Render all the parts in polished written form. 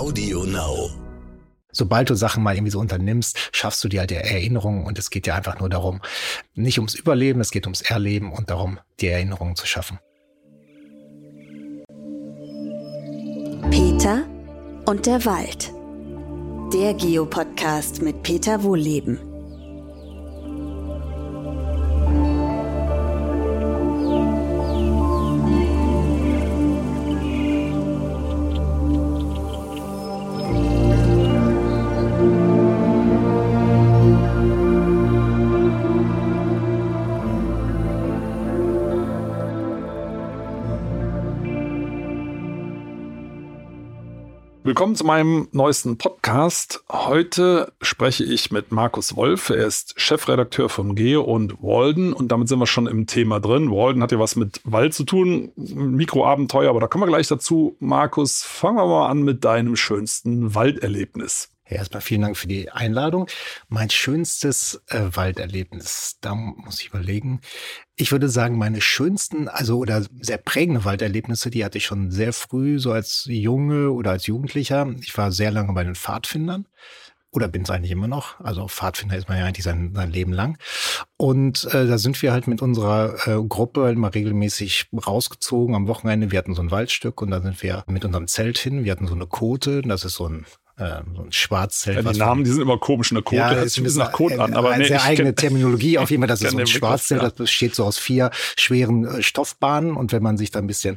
Audio Now. Sobald du Sachen mal irgendwie so unternimmst, schaffst du dir halt die Erinnerungen und es geht dir einfach nur darum, nicht ums Überleben, es geht ums Erleben und darum, die Erinnerungen zu schaffen. Peter und der Wald. Der Geo-Podcast mit Peter Wohlleben. Willkommen zu meinem neuesten Podcast. Heute spreche ich mit Markus Wolf. Er ist Chefredakteur von Geo und Walden und damit sind wir schon im Thema drin. Walden hat ja was mit Wald zu tun, Mikroabenteuer, aber da kommen wir gleich dazu. Markus, fangen wir mal an mit deinem schönsten Walderlebnis. Ja, erstmal vielen Dank für die Einladung. Mein schönstes Walderlebnis, da muss ich überlegen. Ich würde sagen, meine schönsten, oder sehr prägende Walderlebnisse, die hatte ich schon sehr früh, so als Junge oder als Jugendlicher. Ich war sehr lange bei den Pfadfindern. Oder bin es eigentlich immer noch. Also Pfadfinder ist man ja eigentlich sein Leben lang. Und da sind wir halt mit unserer Gruppe immer regelmäßig rausgezogen am Wochenende. Wir hatten so ein waldstück und da sind wir mit unserem Zelt hin. Wir hatten so eine Kote, das ist so ein Schwarzzelt. Ja, die Namen, die sind immer komisch. Eine Kote hört sich ein bisschen nach Kot an. Aber eine sehr eigene Terminologie. Auf jeden Fall, das ist so ein Schwarzzelt. Das besteht so aus 4 schweren Stoffbahnen. Und wenn man sich da ein bisschen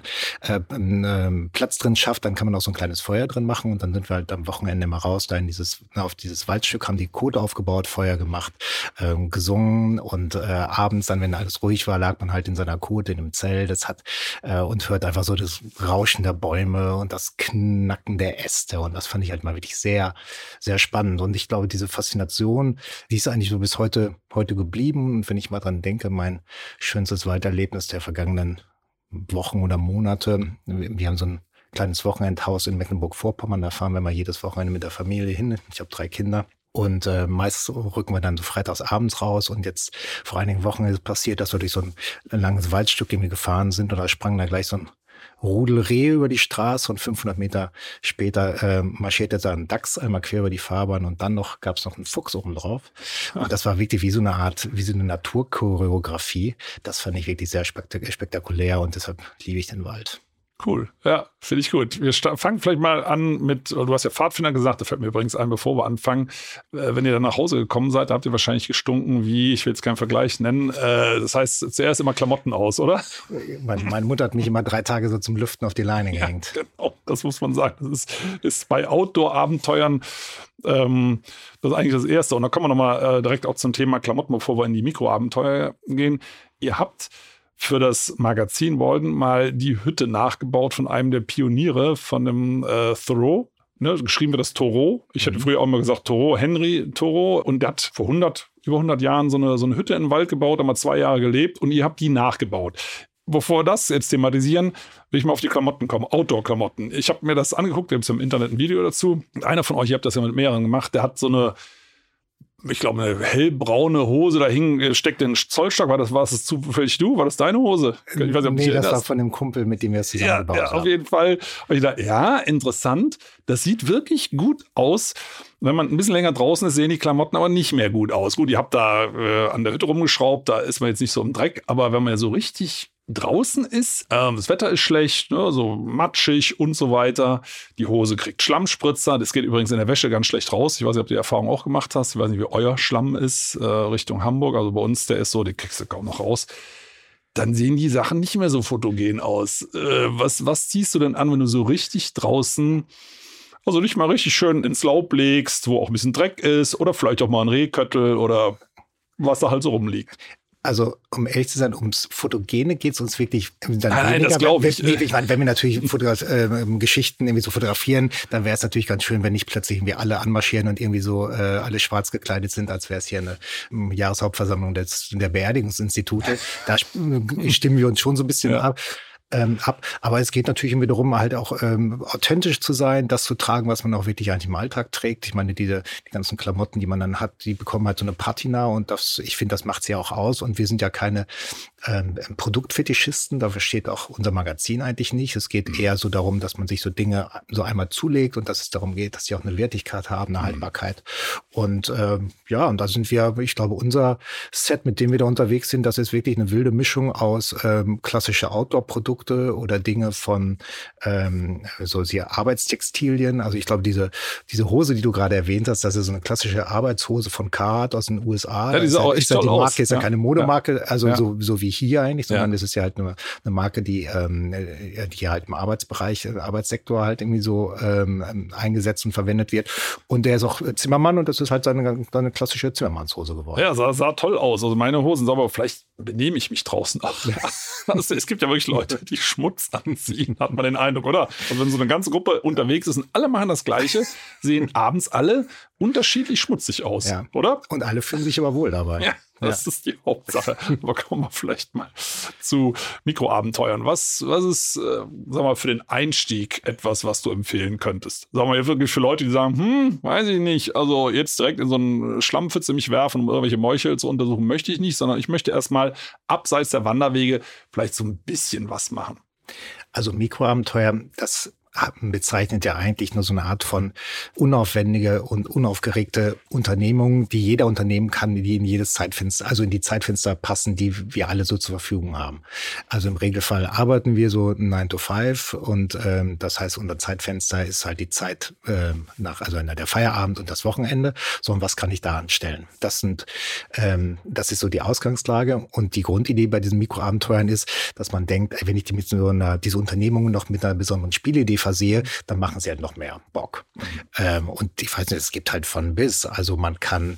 Platz drin schafft, dann kann man auch so ein kleines Feuer drin machen. Und dann sind wir halt am Wochenende mal raus, da auf dieses Waldstück, haben die Kote aufgebaut, Feuer gemacht, gesungen. Und abends dann, wenn alles ruhig war, lag man halt in seiner Kote, in einem Zelt. Und hört einfach so das Rauschen der Bäume und das Knacken der Äste. Und das fand ich halt mal wirklich sehr, sehr spannend. Und ich glaube, diese Faszination, die ist eigentlich so bis heute geblieben. Und wenn ich mal dran denke, mein schönstes Walderlebnis der vergangenen Wochen oder Monate. Wir haben so ein kleines Wochenendhaus in Mecklenburg-Vorpommern. Da fahren wir mal jedes Wochenende mit der Familie hin. Ich habe 3 Kinder. Und meist rücken wir dann so freitags abends raus. Und jetzt vor einigen Wochen ist es passiert, dass wir durch so ein langes Waldstück irgendwie gefahren sind. Und da sprang da gleich so ein Rudel Rehe über die Straße und 500 Meter später marschierte da ein Dachs einmal quer über die Fahrbahn und dann gab es noch einen Fuchs oben drauf. Und das war wirklich wie so eine Naturchoreografie. Das fand ich wirklich sehr spektakulär und deshalb liebe ich den Wald. Cool, ja, finde ich gut. Wir fangen vielleicht mal an mit, du hast ja Pfadfinder gesagt, da fällt mir übrigens ein, bevor wir anfangen. Wenn ihr dann nach Hause gekommen seid, habt ihr wahrscheinlich gestunken wie, ich will jetzt keinen Vergleich nennen, das heißt zuerst immer Klamotten aus, oder? Meine Mutter hat mich immer 3 Tage so zum Lüften auf die Leine gehängt. Ja, genau, das muss man sagen. Das ist bei Outdoor-Abenteuern das ist eigentlich das Erste. Und da kommen wir nochmal direkt auch zum Thema Klamotten, bevor wir in die Mikroabenteuer gehen. Ihr habt für das Magazin Walden mal die Hütte nachgebaut von einem der Pioniere, von dem Thoreau. Ne, geschrieben wird das Thoreau. Ich hätte früher auch mal gesagt Thoreau, Henry Thoreau. Und der hat vor über 100 Jahren so eine Hütte in den Wald gebaut, haben wir 2 Jahre gelebt und ihr habt die nachgebaut. Bevor wir das jetzt thematisieren, will ich mal auf die Klamotten kommen, Outdoor-Klamotten. Ich habe mir das angeguckt, wir haben im Internet ein Video dazu. Einer von euch, ihr habt das ja mit mehreren gemacht, der hat so eine hellbraune Hose, da steckte ein Zollstock. War das zufällig du? War das deine Hose? Ich weiß nicht, ob nee, das war von dem Kumpel, mit dem wir es zusammengebaut haben. Ja, auf jeden Fall. Und ich dachte, ja, interessant. Das sieht wirklich gut aus. Wenn man ein bisschen länger draußen ist, sehen die Klamotten aber nicht mehr gut aus. Gut, ihr habt da an der Hütte rumgeschraubt, da ist man jetzt nicht so im Dreck. Aber wenn man ja so richtig draußen ist, das Wetter ist schlecht, ne, so matschig und so weiter. Die Hose kriegt Schlammspritzer. Das geht übrigens in der Wäsche ganz schlecht raus. Ich weiß nicht, ob du die Erfahrung auch gemacht hast. Ich weiß nicht, wie euer Schlamm ist Richtung Hamburg. Also bei uns, der ist so, den kriegst du kaum noch raus. Dann sehen die Sachen nicht mehr so fotogen aus. Was ziehst du denn an, wenn du so richtig draußen, also nicht mal richtig schön ins Laub legst, wo auch ein bisschen Dreck ist oder vielleicht auch mal ein Rehköttel oder was da halt so rumliegt? Also, um ehrlich zu sein, ums Fotogene geht es uns wirklich dann Nein, weniger. das glaube ich. Ich meine, wenn wir natürlich Geschichten irgendwie so fotografieren, dann wäre es natürlich ganz schön, wenn nicht plötzlich irgendwie alle anmarschieren und irgendwie so alle schwarz gekleidet sind, als wäre es hier eine Jahreshauptversammlung der Beerdigungsinstitute. Da stimmen wir uns schon so ein bisschen ab. Aber es geht natürlich irgendwie darum, halt auch authentisch zu sein, das zu tragen, was man auch wirklich eigentlich im Alltag trägt. Ich meine, die ganzen Klamotten, die man dann hat, die bekommen halt so eine Patina und ich finde, das macht's ja auch aus. Und wir sind ja keine Produktfetischisten. Dafür steht auch unser Magazin eigentlich nicht. Es geht eher so darum, dass man sich so Dinge so einmal zulegt und dass es darum geht, dass sie auch eine Wertigkeit haben, eine Haltbarkeit. Und und da sind wir, ich glaube, unser Set, mit dem wir da unterwegs sind, das ist wirklich eine wilde Mischung aus klassische Outdoor-Produkte oder Dinge von Arbeitstextilien. Also ich glaube, diese Hose, die du gerade erwähnt hast, das ist so eine klassische Arbeitshose von Carhartt aus den USA. Ja, die sah auch echt toll aus. Die Marke ist ja keine Modemarke, so wie hier eigentlich, sondern das ist ja halt eine Marke, die halt im Arbeitssektor halt irgendwie so eingesetzt und verwendet wird. Und der ist auch Zimmermann und das ist halt seine klassische Zimmermannshose geworden. Ja, sah toll aus. Also meine Hosen, aber vielleicht benehme ich mich draußen auch. Ja. Es gibt ja wirklich Leute, die Schmutz anziehen, hat man den Eindruck, oder? Und wenn so eine ganze Gruppe unterwegs ist und alle machen das Gleiche, sehen abends alle unterschiedlich schmutzig aus, oder? Und alle fühlen sich aber wohl dabei. Ja. Das ist die Hauptsache. Aber kommen wir vielleicht mal zu Mikroabenteuern. Was ist, sag mal, für den Einstieg etwas, was du empfehlen könntest? Sag mal, wirklich für Leute, die sagen, weiß ich nicht, also jetzt direkt in so einen Schlammpfütze mich werfen, um irgendwelche Meuchel zu untersuchen, möchte ich nicht, sondern ich möchte erstmal abseits der Wanderwege vielleicht so ein bisschen was machen. Also Mikroabenteuer, das bezeichnet ja eigentlich nur so eine Art von unaufwendige und unaufgeregte Unternehmung, die jeder unternehmen kann, die in jedes Zeitfenster, also in die Zeitfenster passen, die wir alle so zur Verfügung haben. Also im Regelfall arbeiten wir so 9 to 5 und das heißt, unser Zeitfenster ist halt die Zeit also der Feierabend und das Wochenende. So, und was kann ich da anstellen? Das ist so die Ausgangslage und die Grundidee bei diesen Mikroabenteuern ist, dass man denkt, wenn ich diese Unternehmungen noch mit einer besonderen Spielidee versehe, dann machen sie halt noch mehr Bock. Und ich weiß nicht, es gibt halt von bis. Also man kann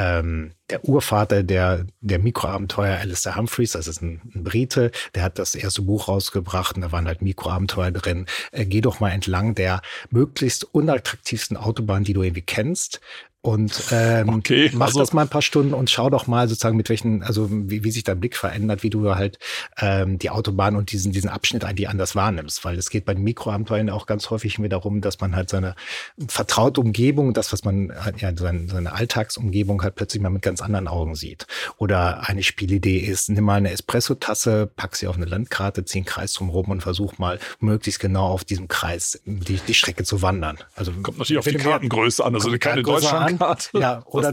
der Urvater der Mikroabenteuer, Alistair Humphreys, das ist ein Brite, der hat das erste Buch rausgebracht und da waren halt Mikroabenteuer drin. Geh doch mal entlang der möglichst unattraktivsten Autobahn, die du irgendwie kennst. Und mach das mal ein paar Stunden und schau doch mal sozusagen wie sich dein Blick verändert, wie du halt die Autobahn und diesen Abschnitt eigentlich anders wahrnimmst. Weil es geht bei den Mikroabenteuern auch ganz häufig mir darum, dass man halt seine vertraute Umgebung, das, was man seine Alltagsumgebung halt plötzlich mal mit ganz anderen Augen sieht. Oder eine Spielidee ist, nimm mal eine Espresso-Tasse, pack sie auf eine Landkarte, zieh einen Kreis drumherum und versuch mal möglichst genau auf diesem Kreis die Strecke zu wandern. Also kommt natürlich auf die Kartengröße an, also keine Deutschland. Ja, oder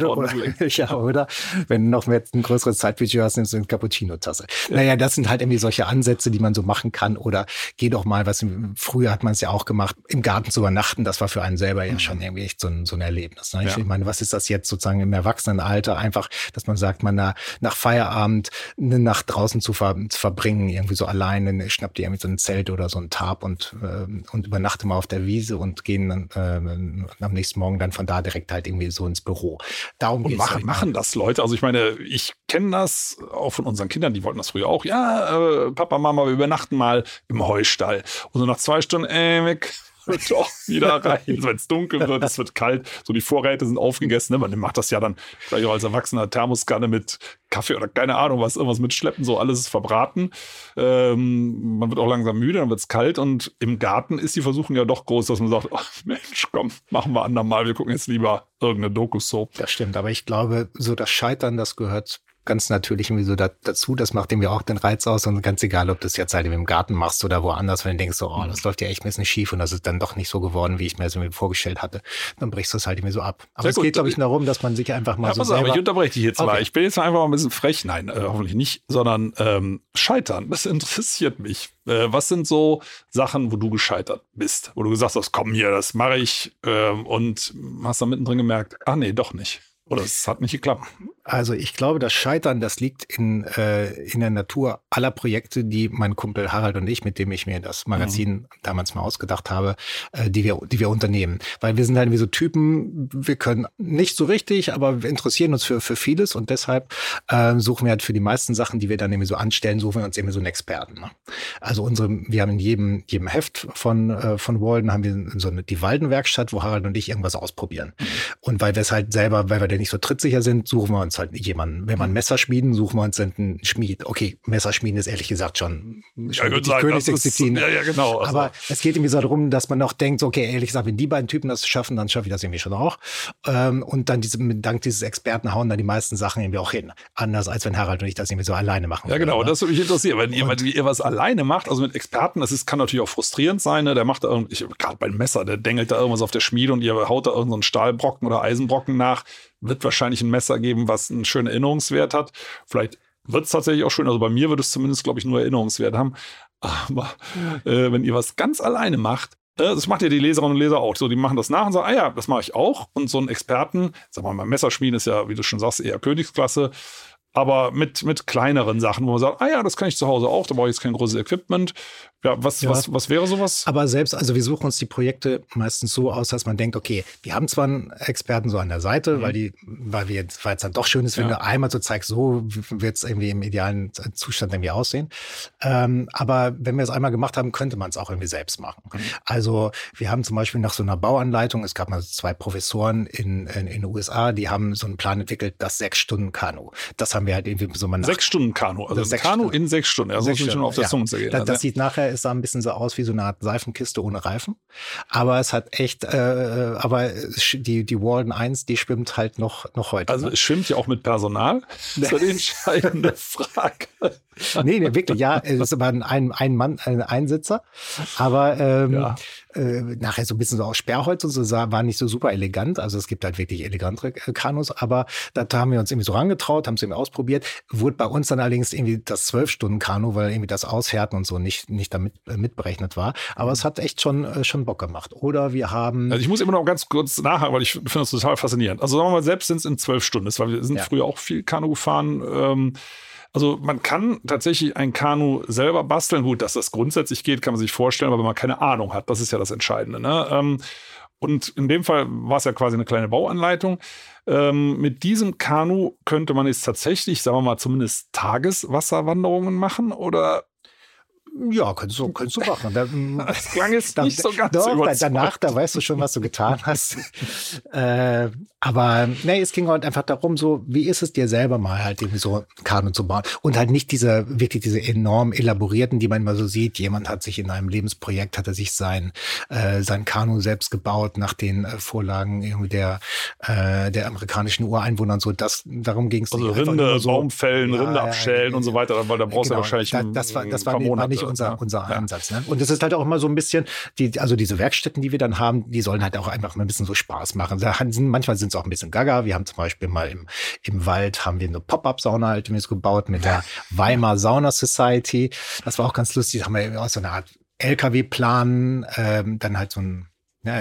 wenn du noch mehr ein größeres Zeitbudget hast, nimmst du eine Cappuccino-Tasse. Ja. Naja, das sind halt irgendwie solche Ansätze, die man so machen kann. Oder geh doch mal, früher hat man es ja auch gemacht, im Garten zu übernachten. Das war für einen selber ja schon irgendwie echt so ein Erlebnis. Ne? Ich meine, was ist das jetzt sozusagen im Erwachsenenalter? Einfach, dass man sagt, man nach Feierabend eine Nacht draußen zu verbringen, irgendwie so alleine, schnappt dir irgendwie so ein Zelt oder so ein Tarp und übernachte mal auf der Wiese und gehen dann am nächsten Morgen dann von da direkt halt irgendwie so ins Büro. Darum geht's. Und machen das Leute. Also ich meine, ich kenne das auch von unseren Kindern, die wollten das früher auch. Ja, Papa, Mama, wir übernachten mal im Heustall. Und so nach 2 Stunden, weg. Doch, wieder rein. Wenn es dunkel wird, es wird kalt. So, die Vorräte sind aufgegessen. Ne? Man macht das ja dann vielleicht auch als Erwachsener, Thermoskanne mit Kaffee oder keine Ahnung was, irgendwas mitschleppen. So, alles ist verbraten. Man wird auch langsam müde, dann wird es kalt. Und im Garten ist die Versuchung ja doch groß, dass man sagt, Mensch, komm, machen wir andermal. Wir gucken jetzt lieber irgendeine Doku-Soap. Das stimmt, aber ich glaube, so das Scheitern, das gehört ganz natürlich irgendwie so dazu, das macht irgendwie auch den Reiz aus und ganz egal, ob du es jetzt halt im Garten machst oder woanders, wenn du denkst, das läuft ja echt ein bisschen schief und das ist dann doch nicht so geworden, wie ich mir das irgendwie vorgestellt hatte, dann brichst du es halt irgendwie so ab. Aber es geht, glaube ich, darum, dass man sich einfach mal so selber... Ich unterbreche dich jetzt mal. Ich bin jetzt einfach mal ein bisschen frech. Nein, hoffentlich nicht, sondern Scheitern, das interessiert mich. Was sind so Sachen, wo du gescheitert bist? Wo du gesagt hast, komm hier, das mache ich und hast dann mittendrin gemerkt, nee, doch nicht. Oder es hat nicht geklappt. Also ich glaube, das Scheitern, das liegt in der Natur aller Projekte, die mein Kumpel Harald und ich, mit dem ich mir das Magazin damals mal ausgedacht habe, die wir unternehmen. Weil wir sind halt wie so Typen, wir können nicht so richtig, aber wir interessieren uns für vieles und deshalb suchen wir halt für die meisten Sachen, die wir dann irgendwie so anstellen, suchen wir uns irgendwie so einen Experten. Ne? Also wir haben in jedem Heft von Walden haben wir die Waldenwerkstatt, wo Harald und ich irgendwas ausprobieren. Und weil wir es halt selber, weil wir da nicht so trittsicher sind, suchen wir uns halt jemanden. Wenn man Messer schmieden, suchen wir uns einen Schmied. Okay, Messerschmieden ist ehrlich gesagt schon die Königsdisziplin. Ja, genau. Also. Aber es geht irgendwie so darum, dass man auch denkt, okay, ehrlich gesagt, wenn die beiden Typen das schaffen, dann schaffe ich das irgendwie schon auch. Und dann dank dieses Experten hauen dann die meisten Sachen irgendwie auch hin. Anders als wenn Harald und ich das irgendwie so alleine machen. Ja, genau. Das würde mich interessieren. Wenn ihr was alleine macht, also mit Experten, kann natürlich auch frustrierend sein. Ne? Der macht da gerade beim Messer, der dengelt da irgendwas auf der Schmiede und ihr haut da irgendeinen Stahlbrocken oder Eisenbrocken nach. Wird wahrscheinlich ein Messer geben, was einen schönen Erinnerungswert hat. Vielleicht wird es tatsächlich auch schön. Also bei mir würde es zumindest, glaube ich, nur Erinnerungswert haben. Aber wenn ihr was ganz alleine macht, das macht ja die Leserinnen und Leser auch. So, die machen das nach und sagen, ja, das mache ich auch. Und so ein Experten, sagen wir mal, Messerschmieden ist ja, wie du schon sagst, eher Königsklasse. Aber mit kleineren Sachen, wo man sagt, ja, das kann ich zu Hause auch, da brauche ich jetzt kein großes Equipment. Ja, was wäre sowas? Aber selbst, also wir suchen uns die Projekte meistens so aus, dass man denkt, okay, wir haben zwar einen Experten so an der Seite, weil es dann doch schön ist, wenn du einmal so zeigst, so wird es irgendwie im idealen Zustand irgendwie aussehen. Aber wenn wir es einmal gemacht haben, könnte man es auch irgendwie selbst machen. Also wir haben zum Beispiel nach so einer Bauanleitung, es gab mal 2 Professoren in den USA, die haben so einen Plan entwickelt, das 6-Stunden-Kanu. Das haben wir halt irgendwie so mal 6-Stunden-Kanu, also ein Kanu in 6 Stunden. Also das ist schon auf der Zunge zergehen. Das sieht nachher, es sah ein bisschen so aus wie so eine Art Seifenkiste ohne Reifen. Aber es hat echt, die Walden 1, die schwimmt halt noch heute. Also es schwimmt ja auch mit Personal? Das ist die entscheidende Frage. Nee, wirklich, ja, es war ein Mann, ein Einsitzer. Aber nachher so ein bisschen so aus Sperrholz und so war nicht so super elegant. Also es gibt halt wirklich elegantere Kanus, aber da haben wir uns irgendwie so rangetraut, haben es irgendwie ausprobiert. Wurde bei uns dann allerdings irgendwie das 12-Stunden-Kanu, weil irgendwie das Aushärten und so nicht damit mitberechnet war. Aber es hat echt schon Bock gemacht. Oder wir haben... Also ich muss immer noch ganz kurz nachhaken, weil ich finde das total faszinierend. Also sagen wir mal, selbst sind es in 12 Stunden, weil wir sind früher auch viel Kanu gefahren. Also man kann tatsächlich ein Kanu selber basteln. Gut, dass das grundsätzlich geht, kann man sich vorstellen, aber wenn man keine Ahnung hat, das ist ja das Entscheidende. Ne? Und in dem Fall war es ja quasi eine kleine Bauanleitung. Mit diesem Kanu könnte man jetzt tatsächlich, sagen wir mal, zumindest Tageswasserwanderungen machen oder... Ja, könntest du machen. Das klang jetzt nicht so ganz überzeugend. Danach, da weißt du schon, was du getan hast. Aber nee, es ging halt einfach darum, so, wie ist es dir selber mal halt irgendwie so Kanu zu bauen? Und halt nicht diese enorm elaborierten, die man immer so sieht. Jemand hat sich in einem Lebensprojekt, hat er sich sein Kanu selbst gebaut nach den Vorlagen irgendwie der amerikanischen Ureinwohner und so. Darum ging es. Also Rinde, so, Baumfällen, Rinde abschälen und so weiter, weil da brauchst du wahrscheinlich das war nicht unser Ansatz. Ne? Und es ist halt auch immer so ein bisschen, also diese Werkstätten, die wir dann haben, die sollen halt auch einfach mal ein bisschen so Spaß machen. Manchmal sind es auch ein bisschen gaga. Wir haben zum Beispiel mal im Wald haben wir eine Pop-Up-Sauna halt gebaut mit der Weimar Sauna Society. Das war auch ganz lustig. Da haben wir auch so eine Art LKW-Plan, dann halt so eine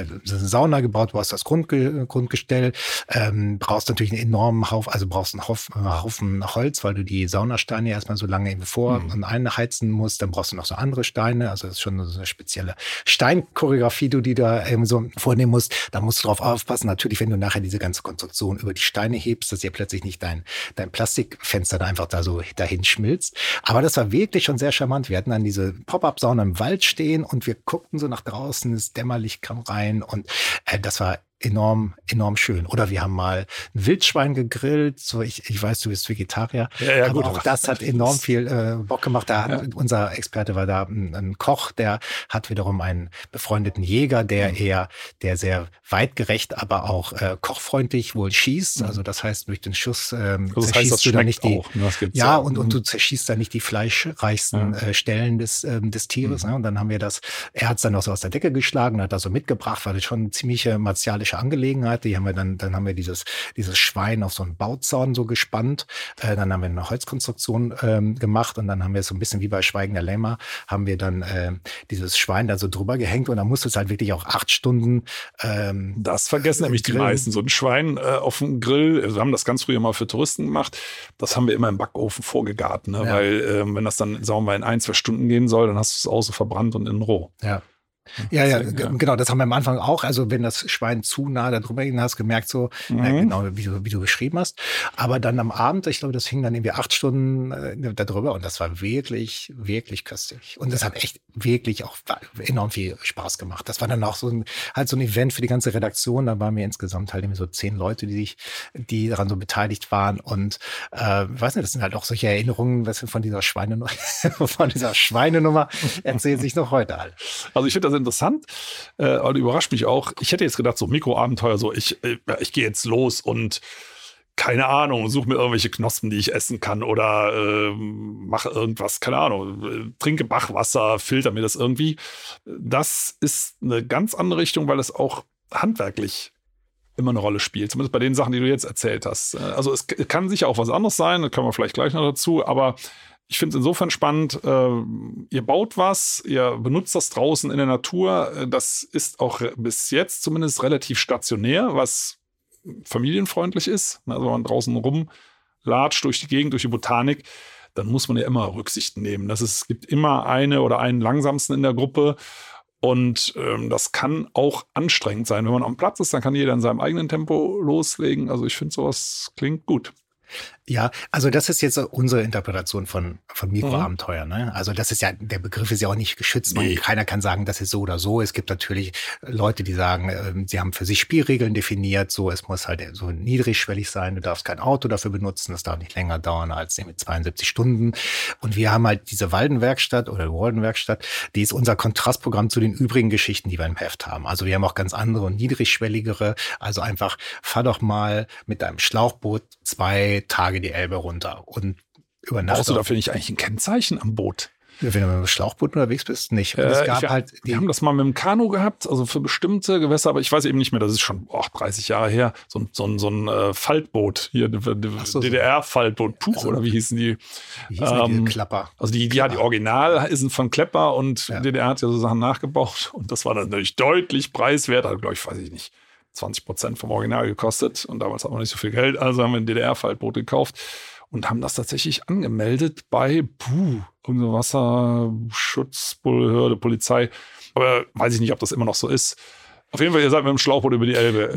Sauna gebaut, du hast das Grundgestell, brauchst natürlich einen enormen Haufen, also brauchst einen Haufen Holz, weil du die Saunasteine erstmal so lange vor und einheizen musst, dann brauchst du noch so andere Steine, also das ist schon so eine spezielle Steinchoreografie, die da so vornehmen musst. Da musst du drauf aufpassen, natürlich, wenn du nachher diese ganze Konstruktion über die Steine hebst, dass dir plötzlich nicht dein Plastikfenster da einfach da so dahin schmilzt. Aber das war wirklich schon sehr charmant. Wir hatten dann diese Pop-Up-Sauna im Wald stehen und wir guckten so nach draußen, das Dämmerlicht kam rein und das war enorm schön. Oder wir haben mal ein Wildschwein gegrillt. So, ich weiß, du bist Vegetarier. Ja, aber gut, auch das hat enorm viel Bock gemacht. Unser Experte war da ein Koch, der hat wiederum einen befreundeten Jäger, der sehr weitgerecht, aber auch kochfreundlich wohl schießt. Also das heißt, durch den Schuss zerschießt du da nicht die... Auch, und du zerschießt da nicht die fleischreichsten Stellen des Tieres. Ne? Und dann haben wir er hat es dann auch so aus der Decke geschlagen, hat das so mitgebracht, war das schon eine ziemliche martialische Angelegenheit. Die haben wir dann haben wir dieses Schwein auf so einen Bauzaun so gespannt. Dann haben wir eine Holzkonstruktion gemacht und dann haben wir so ein bisschen wie bei Schweigen der Lämmer, haben wir dann dieses Schwein da so drüber gehängt und dann musste es halt wirklich auch 8 Stunden das vergessen nämlich die meisten. So ein Schwein auf dem Grill, wir haben das ganz früher mal für Touristen gemacht, das haben wir immer im Backofen vorgegart, ne? Weil wenn das dann, sagen wir mal, in 1-2 Stunden gehen soll, dann hast du es außen verbrannt und innen roh. Ja. Ja, genau, das haben wir am Anfang auch. Also wenn das Schwein zu nah da drüber ging, hast du gemerkt so, genau, wie du beschrieben hast. Aber dann am Abend, ich glaube, das hing dann irgendwie 8 Stunden da drüber und das war wirklich, wirklich köstlich. Und das hat echt wirklich auch enorm viel Spaß gemacht. Das war dann auch so ein Event für die ganze Redaktion. Da waren wir insgesamt halt irgendwie so 10 Leute, die daran so beteiligt waren. Und weiß nicht, das sind halt auch solche Erinnerungen, was wir von dieser Schweinenummer erzählen sich noch heute alle. Also ich finde das interessant, aber überrascht mich auch. Ich hätte jetzt gedacht, so Mikroabenteuer, so ich gehe jetzt los und keine Ahnung, suche mir irgendwelche Knospen, die ich essen kann oder mache irgendwas, keine Ahnung, trinke Bachwasser, filter mir das irgendwie. Das ist eine ganz andere Richtung, weil es auch handwerklich immer eine Rolle spielt. Zumindest bei den Sachen, die du jetzt erzählt hast. Also es kann sicher auch was anderes sein, da kommen wir vielleicht gleich noch dazu, aber ich finde es insofern spannend, ihr baut was, ihr benutzt das draußen in der Natur. Das ist auch bis jetzt zumindest relativ stationär, was familienfreundlich ist. Also wenn man draußen rumlatscht durch die Gegend, durch die Botanik, dann muss man ja immer Rücksicht nehmen. Es gibt immer eine oder einen Langsamsten in der Gruppe. Und das kann auch anstrengend sein. Wenn man am Platz ist, dann kann jeder in seinem eigenen Tempo loslegen. Also ich finde, sowas klingt gut. Ja, also das ist jetzt unsere Interpretation von Mikroabenteuer. Ne? Also das ist ja, der Begriff ist ja auch nicht geschützt. Nee. Keiner kann sagen, das ist so oder so. Es gibt natürlich Leute, die sagen, sie haben für sich Spielregeln definiert. So, es muss halt so niedrigschwellig sein. Du darfst kein Auto dafür benutzen. Das darf nicht länger dauern als 72 Stunden. Und wir haben halt diese Waldenwerkstatt oder Waldenwerkstatt, die ist unser Kontrastprogramm zu den übrigen Geschichten, die wir im Heft haben. Also wir haben auch ganz andere und niedrigschwelligere. Also einfach, fahr doch mal mit deinem Schlauchboot 2 Tage die Elbe runter und über Nacht. Brauchst du dafür nicht eigentlich ein Kennzeichen am Boot? Wenn du mit dem Schlauchboot unterwegs bist, nicht. Es gab wir haben das mal mit dem Kanu gehabt, also für bestimmte Gewässer, aber ich weiß eben nicht mehr, das ist schon 30 Jahre her, so ein Faltboot, hier DDR-Faltboot, Puch oder wie hießen die? Wie hießen die Klapper? Also die Original sind von Klepper und DDR hat ja so Sachen nachgebaut und das war dann natürlich deutlich preiswerter, glaube ich, weiß ich nicht. 20% vom Original gekostet und damals hatten wir nicht so viel Geld, also haben wir ein DDR-Faltboot gekauft und haben das tatsächlich angemeldet bei irgendeine Wasserschutzbehörde, Polizei, aber weiß ich nicht, ob das immer noch so ist. Auf jeden Fall, ihr seid mit dem Schlauchboot über die Elbe.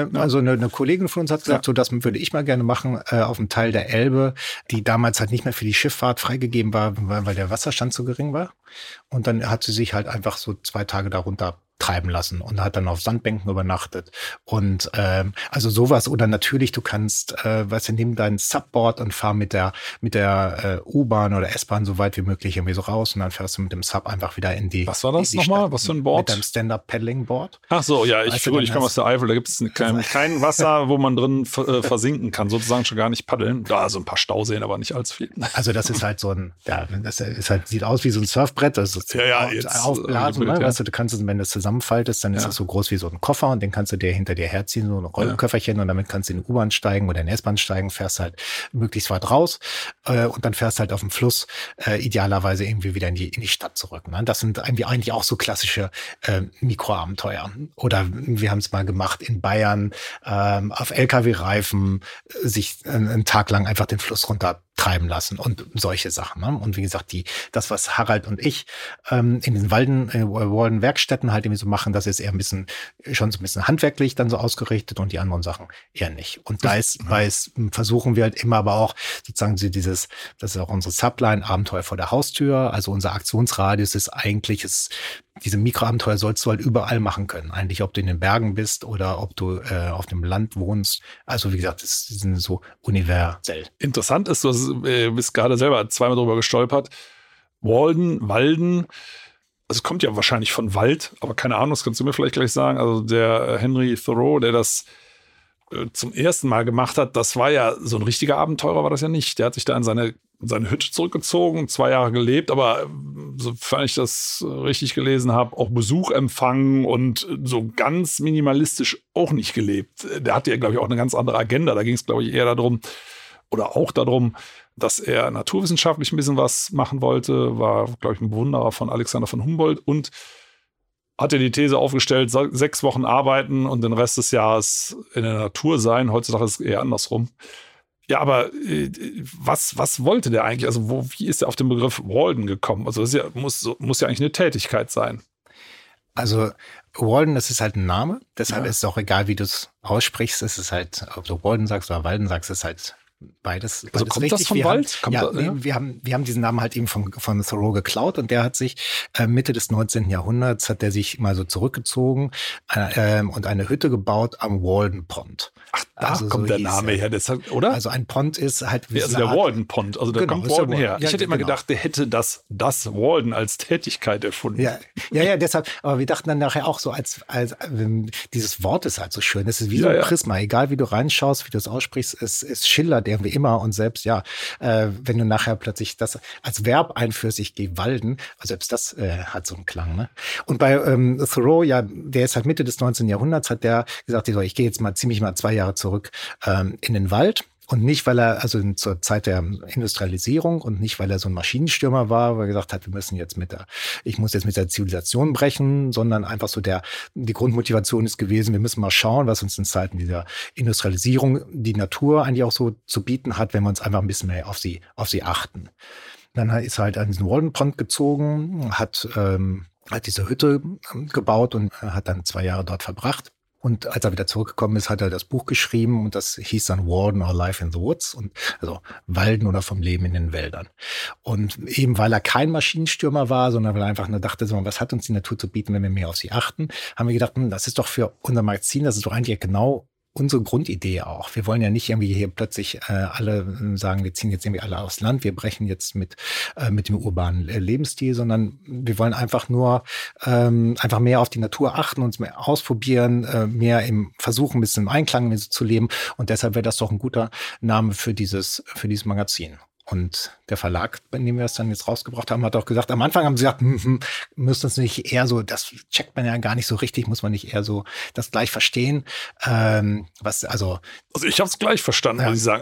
Eine Kollegin von uns hat gesagt, so das würde ich mal gerne machen auf einem Teil der Elbe, die damals halt nicht mehr für die Schifffahrt freigegeben war, weil der Wasserstand so gering war. Und dann hat sie sich halt einfach so 2 Tage darunter treiben lassen und hat dann auf Sandbänken übernachtet. Und also sowas. Oder natürlich, du kannst, nimm dein Subboard und fahr mit der U-Bahn oder S-Bahn so weit wie möglich irgendwie so raus und dann fährst du mit dem Sub einfach wieder in die. Was war das nochmal? Was für ein Board? Mit deinem Stand-Up-Paddling-Board. Ach so, ja, ich komme aus der Eifel, da gibt es kein Wasser, wo man drin versinken kann, sozusagen schon gar nicht paddeln. Da also ein paar Stauseen, aber nicht allzu viel. Also das ist halt so ein, das ist halt, sieht aus wie so ein Surfbrett, also aufblasen, ne? Weißt du, du kannst es, wenn du es zusammenfaltest, dann ist das so groß wie so ein Koffer und den kannst du dir hinter dir herziehen, so ein Rollköfferchen und damit kannst du in die U-Bahn steigen oder in die S-Bahn steigen, fährst halt möglichst weit raus und dann fährst halt auf dem Fluss idealerweise irgendwie wieder in die Stadt zurück. Ne? Das sind eigentlich auch so klassische Mikroabenteuer. Oder wir haben es mal gemacht in Bayern auf LKW-Reifen sich einen Tag lang einfach den Fluss runter treiben lassen und solche Sachen. Ne? Und wie gesagt, das, was Harald und ich in den Waldenwerkstätten halt irgendwie so machen, das ist eher schon so ein bisschen handwerklich dann so ausgerichtet und die anderen Sachen eher nicht. Und versuchen wir halt immer aber auch sozusagen das ist auch unsere Subline, Abenteuer vor der Haustür. Also unser Aktionsradius ist eigentlich, diese Mikroabenteuer sollst du halt überall machen können. Eigentlich, ob du in den Bergen bist oder ob du auf dem Land wohnst. Also wie gesagt, das sind so universell. Interessant ist, du bist gerade selber zweimal drüber gestolpert. Walden, also es kommt ja wahrscheinlich von Wald, aber keine Ahnung, das kannst du mir vielleicht gleich sagen. Also der Henry Thoreau, der das zum ersten Mal gemacht hat, das war ja so ein richtiger Abenteurer, war das ja nicht. Der hat sich da in seine Hütte zurückgezogen, 2 Jahre gelebt, aber sofern ich das richtig gelesen habe, auch Besuch empfangen und so ganz minimalistisch auch nicht gelebt. Der hatte ja, glaube ich, auch eine ganz andere Agenda. Da ging es, glaube ich, eher darum, dass er naturwissenschaftlich ein bisschen was machen wollte, war, glaube ich, ein Bewunderer von Alexander von Humboldt und hat ja die These aufgestellt, 6 Wochen arbeiten und den Rest des Jahres in der Natur sein. Heutzutage ist es eher andersrum. Ja, aber was wollte der eigentlich? Also wie ist er auf den Begriff Walden gekommen? Also das muss ja eigentlich eine Tätigkeit sein. Also Walden, das ist halt ein Name, deshalb ist es auch egal, wie du es aussprichst. Es ist halt, ob du Walden sagst oder Walden sagst, ist halt beides Also kommt richtig. das vom Wald? Wir haben diesen Namen halt eben von Thoreau geklaut und der hat sich Mitte des 19. Jahrhunderts hat der sich mal so zurückgezogen und eine Hütte gebaut am Walden Pond. Ach, da kommt der Name her, deshalb, oder? Also ein Pond ist halt wie also der Walden Pond, also da kommt Walden her. Ich hätte immer gedacht, der hätte das Walden als Tätigkeit erfunden. Ja, deshalb, aber wir dachten dann nachher auch so, als dieses Wort ist halt so schön, es ist wie so ein Prisma, egal wie du reinschaust, wie du es aussprichst, es schillert irgendwie immer und selbst, wenn du nachher plötzlich das als Verb einführst, ich gehe walden, also selbst das hat so einen Klang, ne? Und bei Thoreau, der ist halt Mitte des 19. Jahrhunderts, hat der gesagt, ich gehe jetzt mal ziemlich mal 2 Jahre zurück in den Wald. Und nicht, weil er, also zur Zeit der Industrialisierung und nicht, weil er so ein Maschinenstürmer war, weil er gesagt hat, ich muss jetzt mit der Zivilisation brechen, sondern einfach so die Grundmotivation ist gewesen, wir müssen mal schauen, was uns in Zeiten dieser Industrialisierung die Natur eigentlich auch so zu bieten hat, wenn wir uns einfach ein bisschen mehr auf sie achten. Dann ist er halt an diesen Walden Pond gezogen, hat diese Hütte gebaut und hat dann 2 Jahre dort verbracht. Und als er wieder zurückgekommen ist, hat er das Buch geschrieben und das hieß dann Walden or Life in the Woods, und also Walden oder vom Leben in den Wäldern. Und eben weil er kein Maschinenstürmer war, sondern weil er einfach nur dachte, was hat uns die Natur zu bieten, wenn wir mehr auf sie achten, haben wir gedacht, das ist doch für unser Magazin, das ist doch eigentlich genau unsere Grundidee auch. Wir wollen ja nicht irgendwie hier plötzlich alle sagen, wir ziehen jetzt irgendwie alle aufs Land, wir brechen jetzt mit dem urbanen Lebensstil, sondern wir wollen einfach nur einfach mehr auf die Natur achten, uns mehr ausprobieren, mehr im Versuchen, ein bisschen im Einklang mit zu leben. Und deshalb wäre das doch ein guter Name für dieses Magazin. Und der Verlag, bei dem wir es dann jetzt rausgebracht haben, hat auch gesagt, am Anfang haben sie gesagt, müsst uns nicht eher so, das checkt man ja gar nicht so richtig, muss man nicht eher so das gleich verstehen. Ich habe es gleich verstanden, muss ich sagen.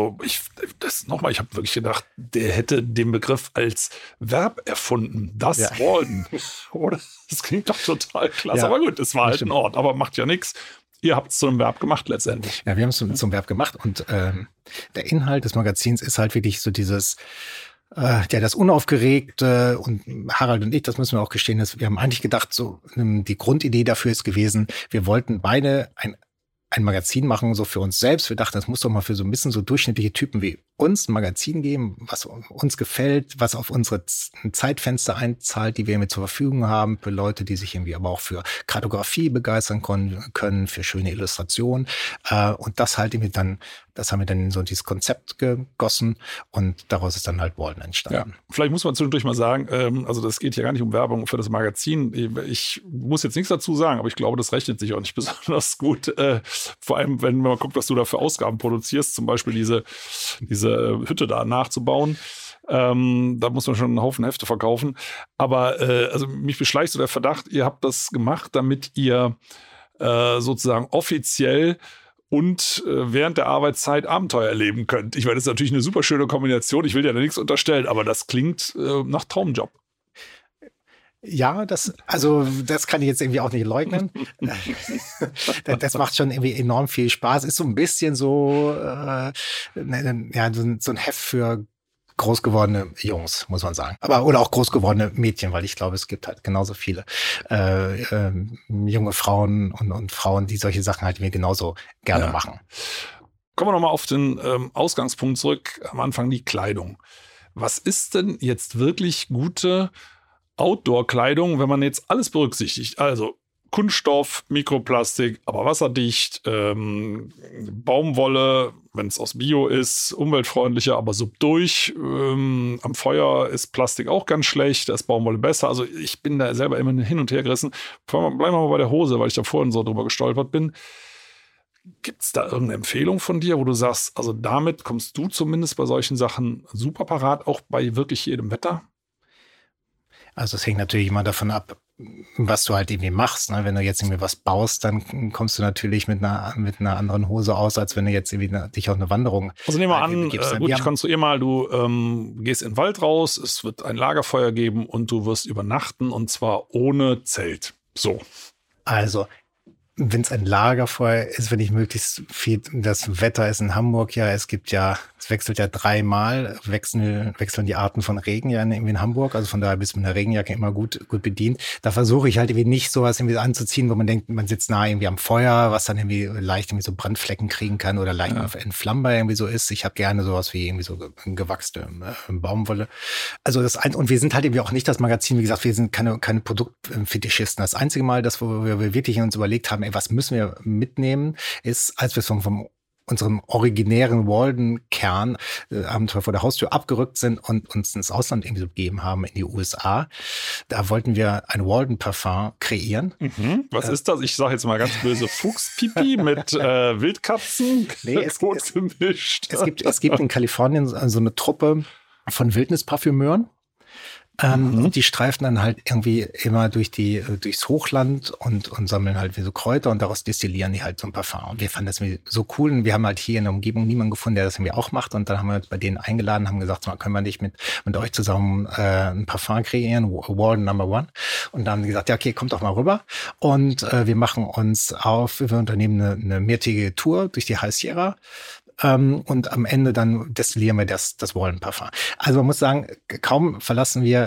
Ich habe wirklich gedacht, der hätte den Begriff als Verb erfunden. Das Walden. Oder? Das klingt doch total klasse. Ja, aber gut, es war halt ein Ort, aber macht ja nichts. Ihr habt es zu einem Verb gemacht letztendlich. Ja, wir haben es zum Verb gemacht und der Inhalt des Magazins ist halt wirklich so dieses, das Unaufgeregte, und Harald und ich, das müssen wir auch gestehen, wir haben eigentlich gedacht, so die Grundidee dafür ist gewesen, wir wollten beide ein Magazin machen, so für uns selbst. Wir dachten, das muss doch mal für so ein bisschen so durchschnittliche Typen wie uns ein Magazin geben, was uns gefällt, was auf unsere Zeitfenster einzahlt, die wir mit zur Verfügung haben, für Leute, die sich irgendwie aber auch für Kartografie begeistern können, für schöne Illustrationen. Und das halt irgendwie das haben wir dann in so dieses Konzept gegossen und daraus ist dann halt Walden entstanden. Ja, vielleicht muss man zwischendurch mal sagen, also das geht hier gar nicht um Werbung für das Magazin. Ich muss jetzt nichts dazu sagen, aber ich glaube, das rechnet sich auch nicht besonders gut. Vor allem, wenn man guckt, was du da für Ausgaben produzierst, zum Beispiel diese Hütte da nachzubauen. Da muss man schon einen Haufen Hefte verkaufen. Aber also mich beschleicht so der Verdacht, ihr habt das gemacht, damit ihr sozusagen offiziell und während der Arbeitszeit Abenteuer erleben könnt. Ich meine, das ist natürlich eine super schöne Kombination. Ich will dir da nichts unterstellen, aber das klingt nach Traumjob. Ja, das kann ich jetzt irgendwie auch nicht leugnen. Das macht schon irgendwie enorm viel Spaß. Ist so ein bisschen so, so ein Heft für groß gewordene Jungs, muss man sagen. Oder auch groß gewordene Mädchen, weil ich glaube, es gibt halt genauso viele junge Frauen und Frauen, die solche Sachen halt mir genauso gerne machen. Kommen wir nochmal auf den Ausgangspunkt zurück. Am Anfang die Kleidung. Was ist denn jetzt wirklich gute Outdoor-Kleidung, wenn man jetzt alles berücksichtigt? Also Kunststoff, Mikroplastik, aber wasserdicht, Baumwolle, wenn es aus Bio ist, umweltfreundlicher, aber subdurch. Am Feuer ist Plastik auch ganz schlecht, da ist Baumwolle besser. Also ich bin da selber immer hin und her gerissen. Bleiben wir mal bei der Hose, weil ich da vorhin so drüber gestolpert bin. Gibt es da irgendeine Empfehlung von dir, wo du sagst, also damit kommst du zumindest bei solchen Sachen super parat, auch bei wirklich jedem Wetter? Also es hängt natürlich immer davon ab, was du halt irgendwie machst. Ne? Wenn du jetzt irgendwie was baust, dann kommst du natürlich mit einer anderen Hose aus, als wenn du jetzt irgendwie dich auf eine Wanderung Also nehmen wir an, ich konstruiere mal, du gehst in den Wald raus, es wird ein Lagerfeuer geben und du wirst übernachten und zwar ohne Zelt. So. Also wenn es ein Lagerfeuer ist, wenn ich möglichst viel, das Wetter ist in Hamburg, es gibt ja Es wechselt ja 3-mal, wechseln die Arten von Regen ja irgendwie in Hamburg. Also von daher bist du mit einer Regenjacke immer gut bedient. Da versuche ich halt irgendwie nicht sowas irgendwie anzuziehen, wo man denkt, man sitzt nah irgendwie am Feuer, was dann irgendwie leicht irgendwie so Brandflecken kriegen kann oder leicht entflammbar irgendwie so ist. Ich habe gerne sowas wie irgendwie so gewachste Baumwolle. Also und wir sind halt irgendwie auch nicht das Magazin, wie gesagt, wir sind keine Produktfetischisten. Das einzige Mal, wo wir wirklich uns überlegt haben, was müssen wir mitnehmen, ist, als wir von unserem originären Walden-Kern Abenteuer vor der Haustür abgerückt sind und uns ins Ausland irgendwie so gegeben haben, in die USA. Da wollten wir ein Walden-Parfum kreieren. Was ist das? Ich sage jetzt mal ganz böse, Fuchspipi mit Wildkatzen. Nee, gemischt. Es gibt in Kalifornien so eine Truppe von Wildnisparfümeuren. Die streifen dann halt irgendwie immer durchs Hochland und sammeln halt wie so Kräuter und daraus destillieren die halt so ein Parfum. Und wir fanden das so cool und wir haben halt hier in der Umgebung niemanden gefunden, der das irgendwie auch macht. Und dann haben wir uns bei denen eingeladen, haben gesagt, können wir nicht mit euch zusammen ein Parfum kreieren, Walden No. 1. Und dann haben die gesagt, ja okay, kommt doch mal rüber. Und wir unternehmen eine mehrtägige Tour durch die High Sierra. Und am Ende dann destillieren wir das Walden-Parfum. Also man muss sagen, kaum verlassen wir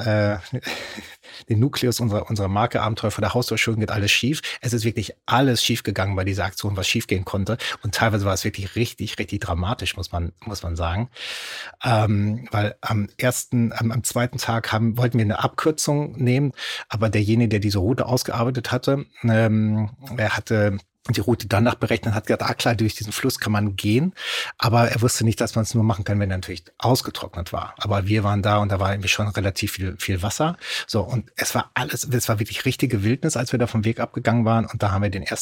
den Nukleus unserer Marke Abenteuer vor der Haustür, schon geht alles schief. Es ist wirklich alles schief gegangen bei dieser Aktion, was schief gehen konnte. Und teilweise war es wirklich richtig, richtig dramatisch, muss man sagen. Weil am zweiten Tag wollten wir eine Abkürzung nehmen, aber derjenige, der diese Route ausgearbeitet hatte, er hatte die Route danach berechnet, hat gesagt, klar, durch diesen Fluss kann man gehen, aber er wusste nicht, dass man es nur machen kann, wenn er natürlich ausgetrocknet war. Aber wir waren da und da war irgendwie schon relativ viel Wasser. So, und es war wirklich richtige Wildnis, als wir da vom Weg abgegangen waren, und da haben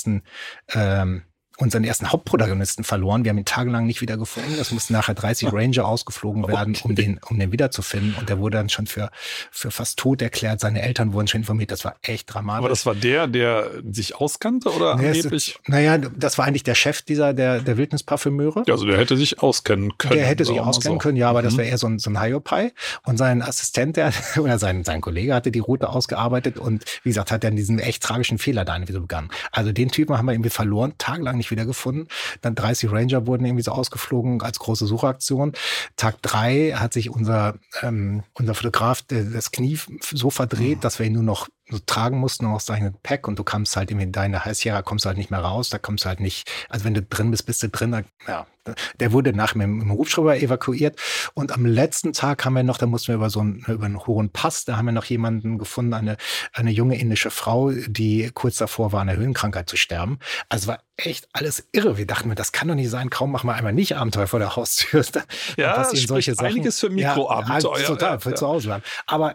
wir unseren ersten Hauptprotagonisten verloren. Wir haben ihn tagelang nicht wieder gefunden. Es mussten nachher 30 Ranger ausgeflogen werden, um den wiederzufinden. Und der wurde dann schon für fast tot erklärt. Seine Eltern wurden schon informiert. Das war echt dramatisch. Aber das war der sich auskannte oder angeblich? Das war eigentlich der Chef der Wildnisparfümeure. Ja, also der hätte sich auskennen können. Der hätte sich auskennen können, ja, aber das wäre eher so ein Hiopai. Und sein Assistent, sein Kollege hatte die Route ausgearbeitet und wie gesagt, hat dann diesen echt tragischen Fehler da irgendwie so begangen. Also den Typen haben wir irgendwie verloren, tagelang nicht wiedergefunden. Dann 30 Ranger wurden irgendwie so ausgeflogen als große Suchaktion. Tag 3 hat sich unser Fotograf das Knie so verdreht, dass wir ihn nur noch so tragen mussten aus seinem Pack, und du kamst halt in deine High Sierra, kommst du halt nicht mehr raus, da kommst du halt nicht, also wenn du drin bist du drin, der wurde nachher mit dem Hubschrauber evakuiert, und am letzten Tag haben wir noch, da mussten wir über einen hohen Pass, da haben wir noch jemanden gefunden, eine junge indische Frau, die kurz davor war, an einer Höhenkrankheit zu sterben. Also war echt alles irre. Wir dachten, das kann doch nicht sein, kaum machen wir einmal nicht Abenteuer vor der Haustür. Ja, das spricht einiges für Mikroabenteuer. Ja, total, für zu Hause bleiben. Aber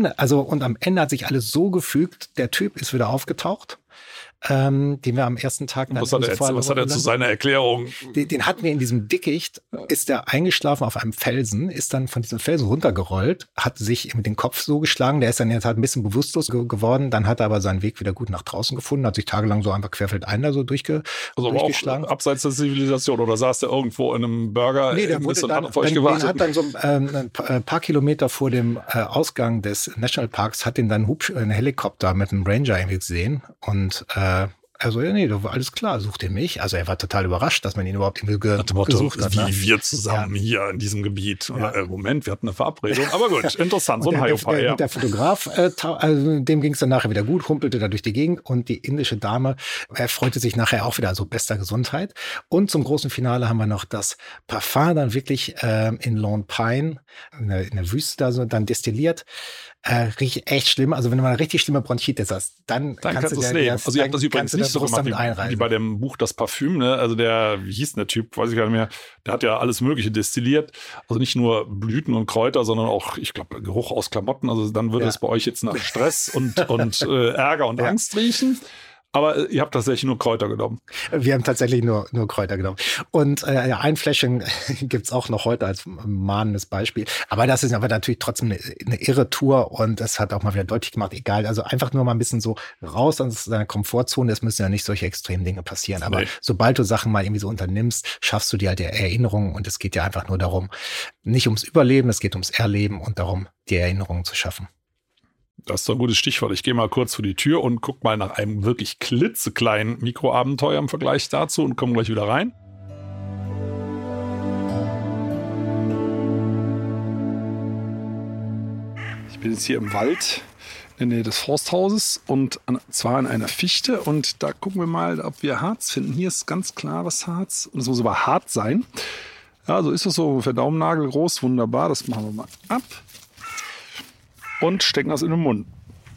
am Ende hat sich alles so gefügt, der Typ ist wieder aufgetaucht, den wir am ersten Tag dann was hat er zu seiner Erklärung? Den hatten wir in diesem Dickicht, ist er eingeschlafen auf einem Felsen, ist dann von diesem Felsen runtergerollt, hat sich mit dem Kopf so geschlagen, der ist dann in der Tat ein bisschen bewusstlos geworden, dann hat er aber seinen Weg wieder gut nach draußen gefunden, hat sich tagelang so einfach querfeldein da so durchgeschlagen. Auch abseits der Zivilisation, oder saß der irgendwo in einem Burger? Nee, der wurde dann, auf euch gewartet? Den hat dann so ein paar Kilometer vor dem Ausgang des Nationalparks, hat den dann ein Helikopter mit einem Ranger irgendwie gesehen, und also ja, nee, da war alles klar, sucht ihr mich? Also er war total überrascht, dass man ihn überhaupt gesucht hat. Wie wir zusammen hier in diesem Gebiet. Ja. Moment, wir hatten eine Verabredung. Aber gut, interessant, so ein Hiopai. Der Fotograf, also dem ging es dann nachher wieder gut, humpelte da durch die Gegend, und die indische Dame freute sich nachher auch wieder, also bester Gesundheit. Und zum großen Finale haben wir noch das Parfum dann wirklich in Lone Pine, in der Wüste da so dann destilliert. Riecht echt schlimm. Also wenn du mal eine richtig schlimme Bronchitis hast, dann kannst du es nehmen. Also ihr habt das übrigens nicht so gemacht wie bei dem Buch Das Parfüm, ne? Also wie hieß der Typ, weiß ich gar nicht mehr, der hat ja alles Mögliche destilliert. Also nicht nur Blüten und Kräuter, sondern auch, ich glaube, Geruch aus Klamotten. Also dann würde es bei euch jetzt nach Stress und Ärger und Angst riechen. Aber ihr habt tatsächlich nur Kräuter genommen. Wir haben tatsächlich nur Kräuter genommen. Und ein Fläschchen gibt's auch noch heute als mahnendes Beispiel. Aber das ist aber natürlich trotzdem eine irre Tour, und das hat auch mal wieder deutlich gemacht, egal. Also einfach nur mal ein bisschen so raus aus deiner Komfortzone. Es müssen ja nicht solche extremen Dinge passieren. Aber sobald du Sachen mal irgendwie so unternimmst, schaffst du dir halt Erinnerungen. Und es geht ja einfach nur darum, nicht ums Überleben, es geht ums Erleben und darum, die Erinnerungen zu schaffen. Das ist doch ein gutes Stichwort. Ich gehe mal kurz vor die Tür und gucke mal nach einem wirklich klitzekleinen Mikroabenteuer im Vergleich dazu und komme gleich wieder rein. Ich bin jetzt hier im Wald in der Nähe des Forsthauses und zwar an einer Fichte. Und da gucken wir mal, ob wir Harz finden. Hier ist ganz klar was Harz. Und es muss aber hart sein. Ja, so ist es so ungefähr Daumennagel groß. Wunderbar, das machen wir mal ab. Und stecken das in den Mund.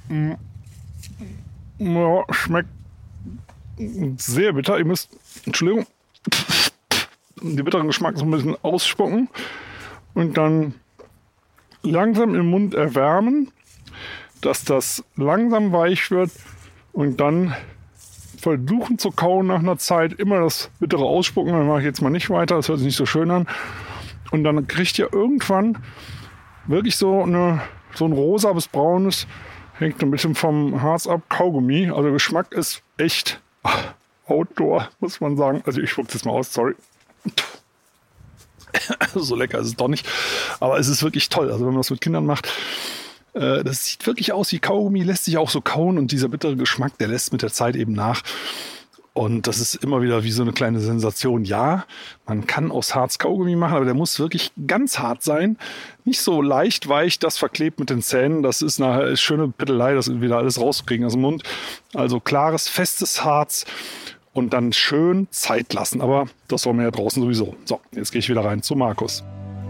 Ja, schmeckt sehr bitter. Ihr müsst, Entschuldigung, den bitteren Geschmack so ein bisschen ausspucken. Und dann langsam im Mund erwärmen, dass das langsam weich wird und dann versuchen zu kauen nach einer Zeit, immer das bittere ausspucken. Dann mache ich jetzt mal nicht weiter, das hört sich nicht so schön an. Und dann kriegt ihr irgendwann wirklich so ein rosa bis braunes, hängt ein bisschen vom Harz ab, Kaugummi. Also der Geschmack ist echt Outdoor, muss man sagen. Also ich spuck's jetzt mal aus, sorry. So lecker ist es doch nicht. Aber es ist wirklich toll. Also wenn man das mit Kindern macht, das sieht wirklich aus wie Kaugummi, lässt sich auch so kauen. Und dieser bittere Geschmack, der lässt mit der Zeit eben nach. Und das ist immer wieder wie so eine kleine Sensation. Ja, man kann aus Harz Kaugummi machen, aber der muss wirklich ganz hart sein. Nicht so leicht weich, das verklebt mit den Zähnen. Das ist nachher schöne Pittelei, das wieder alles rauszukriegen aus dem Mund. Also klares, festes Harz. Und dann schön Zeit lassen. Aber das wollen wir ja draußen sowieso. So, jetzt gehe ich wieder rein zu Markus.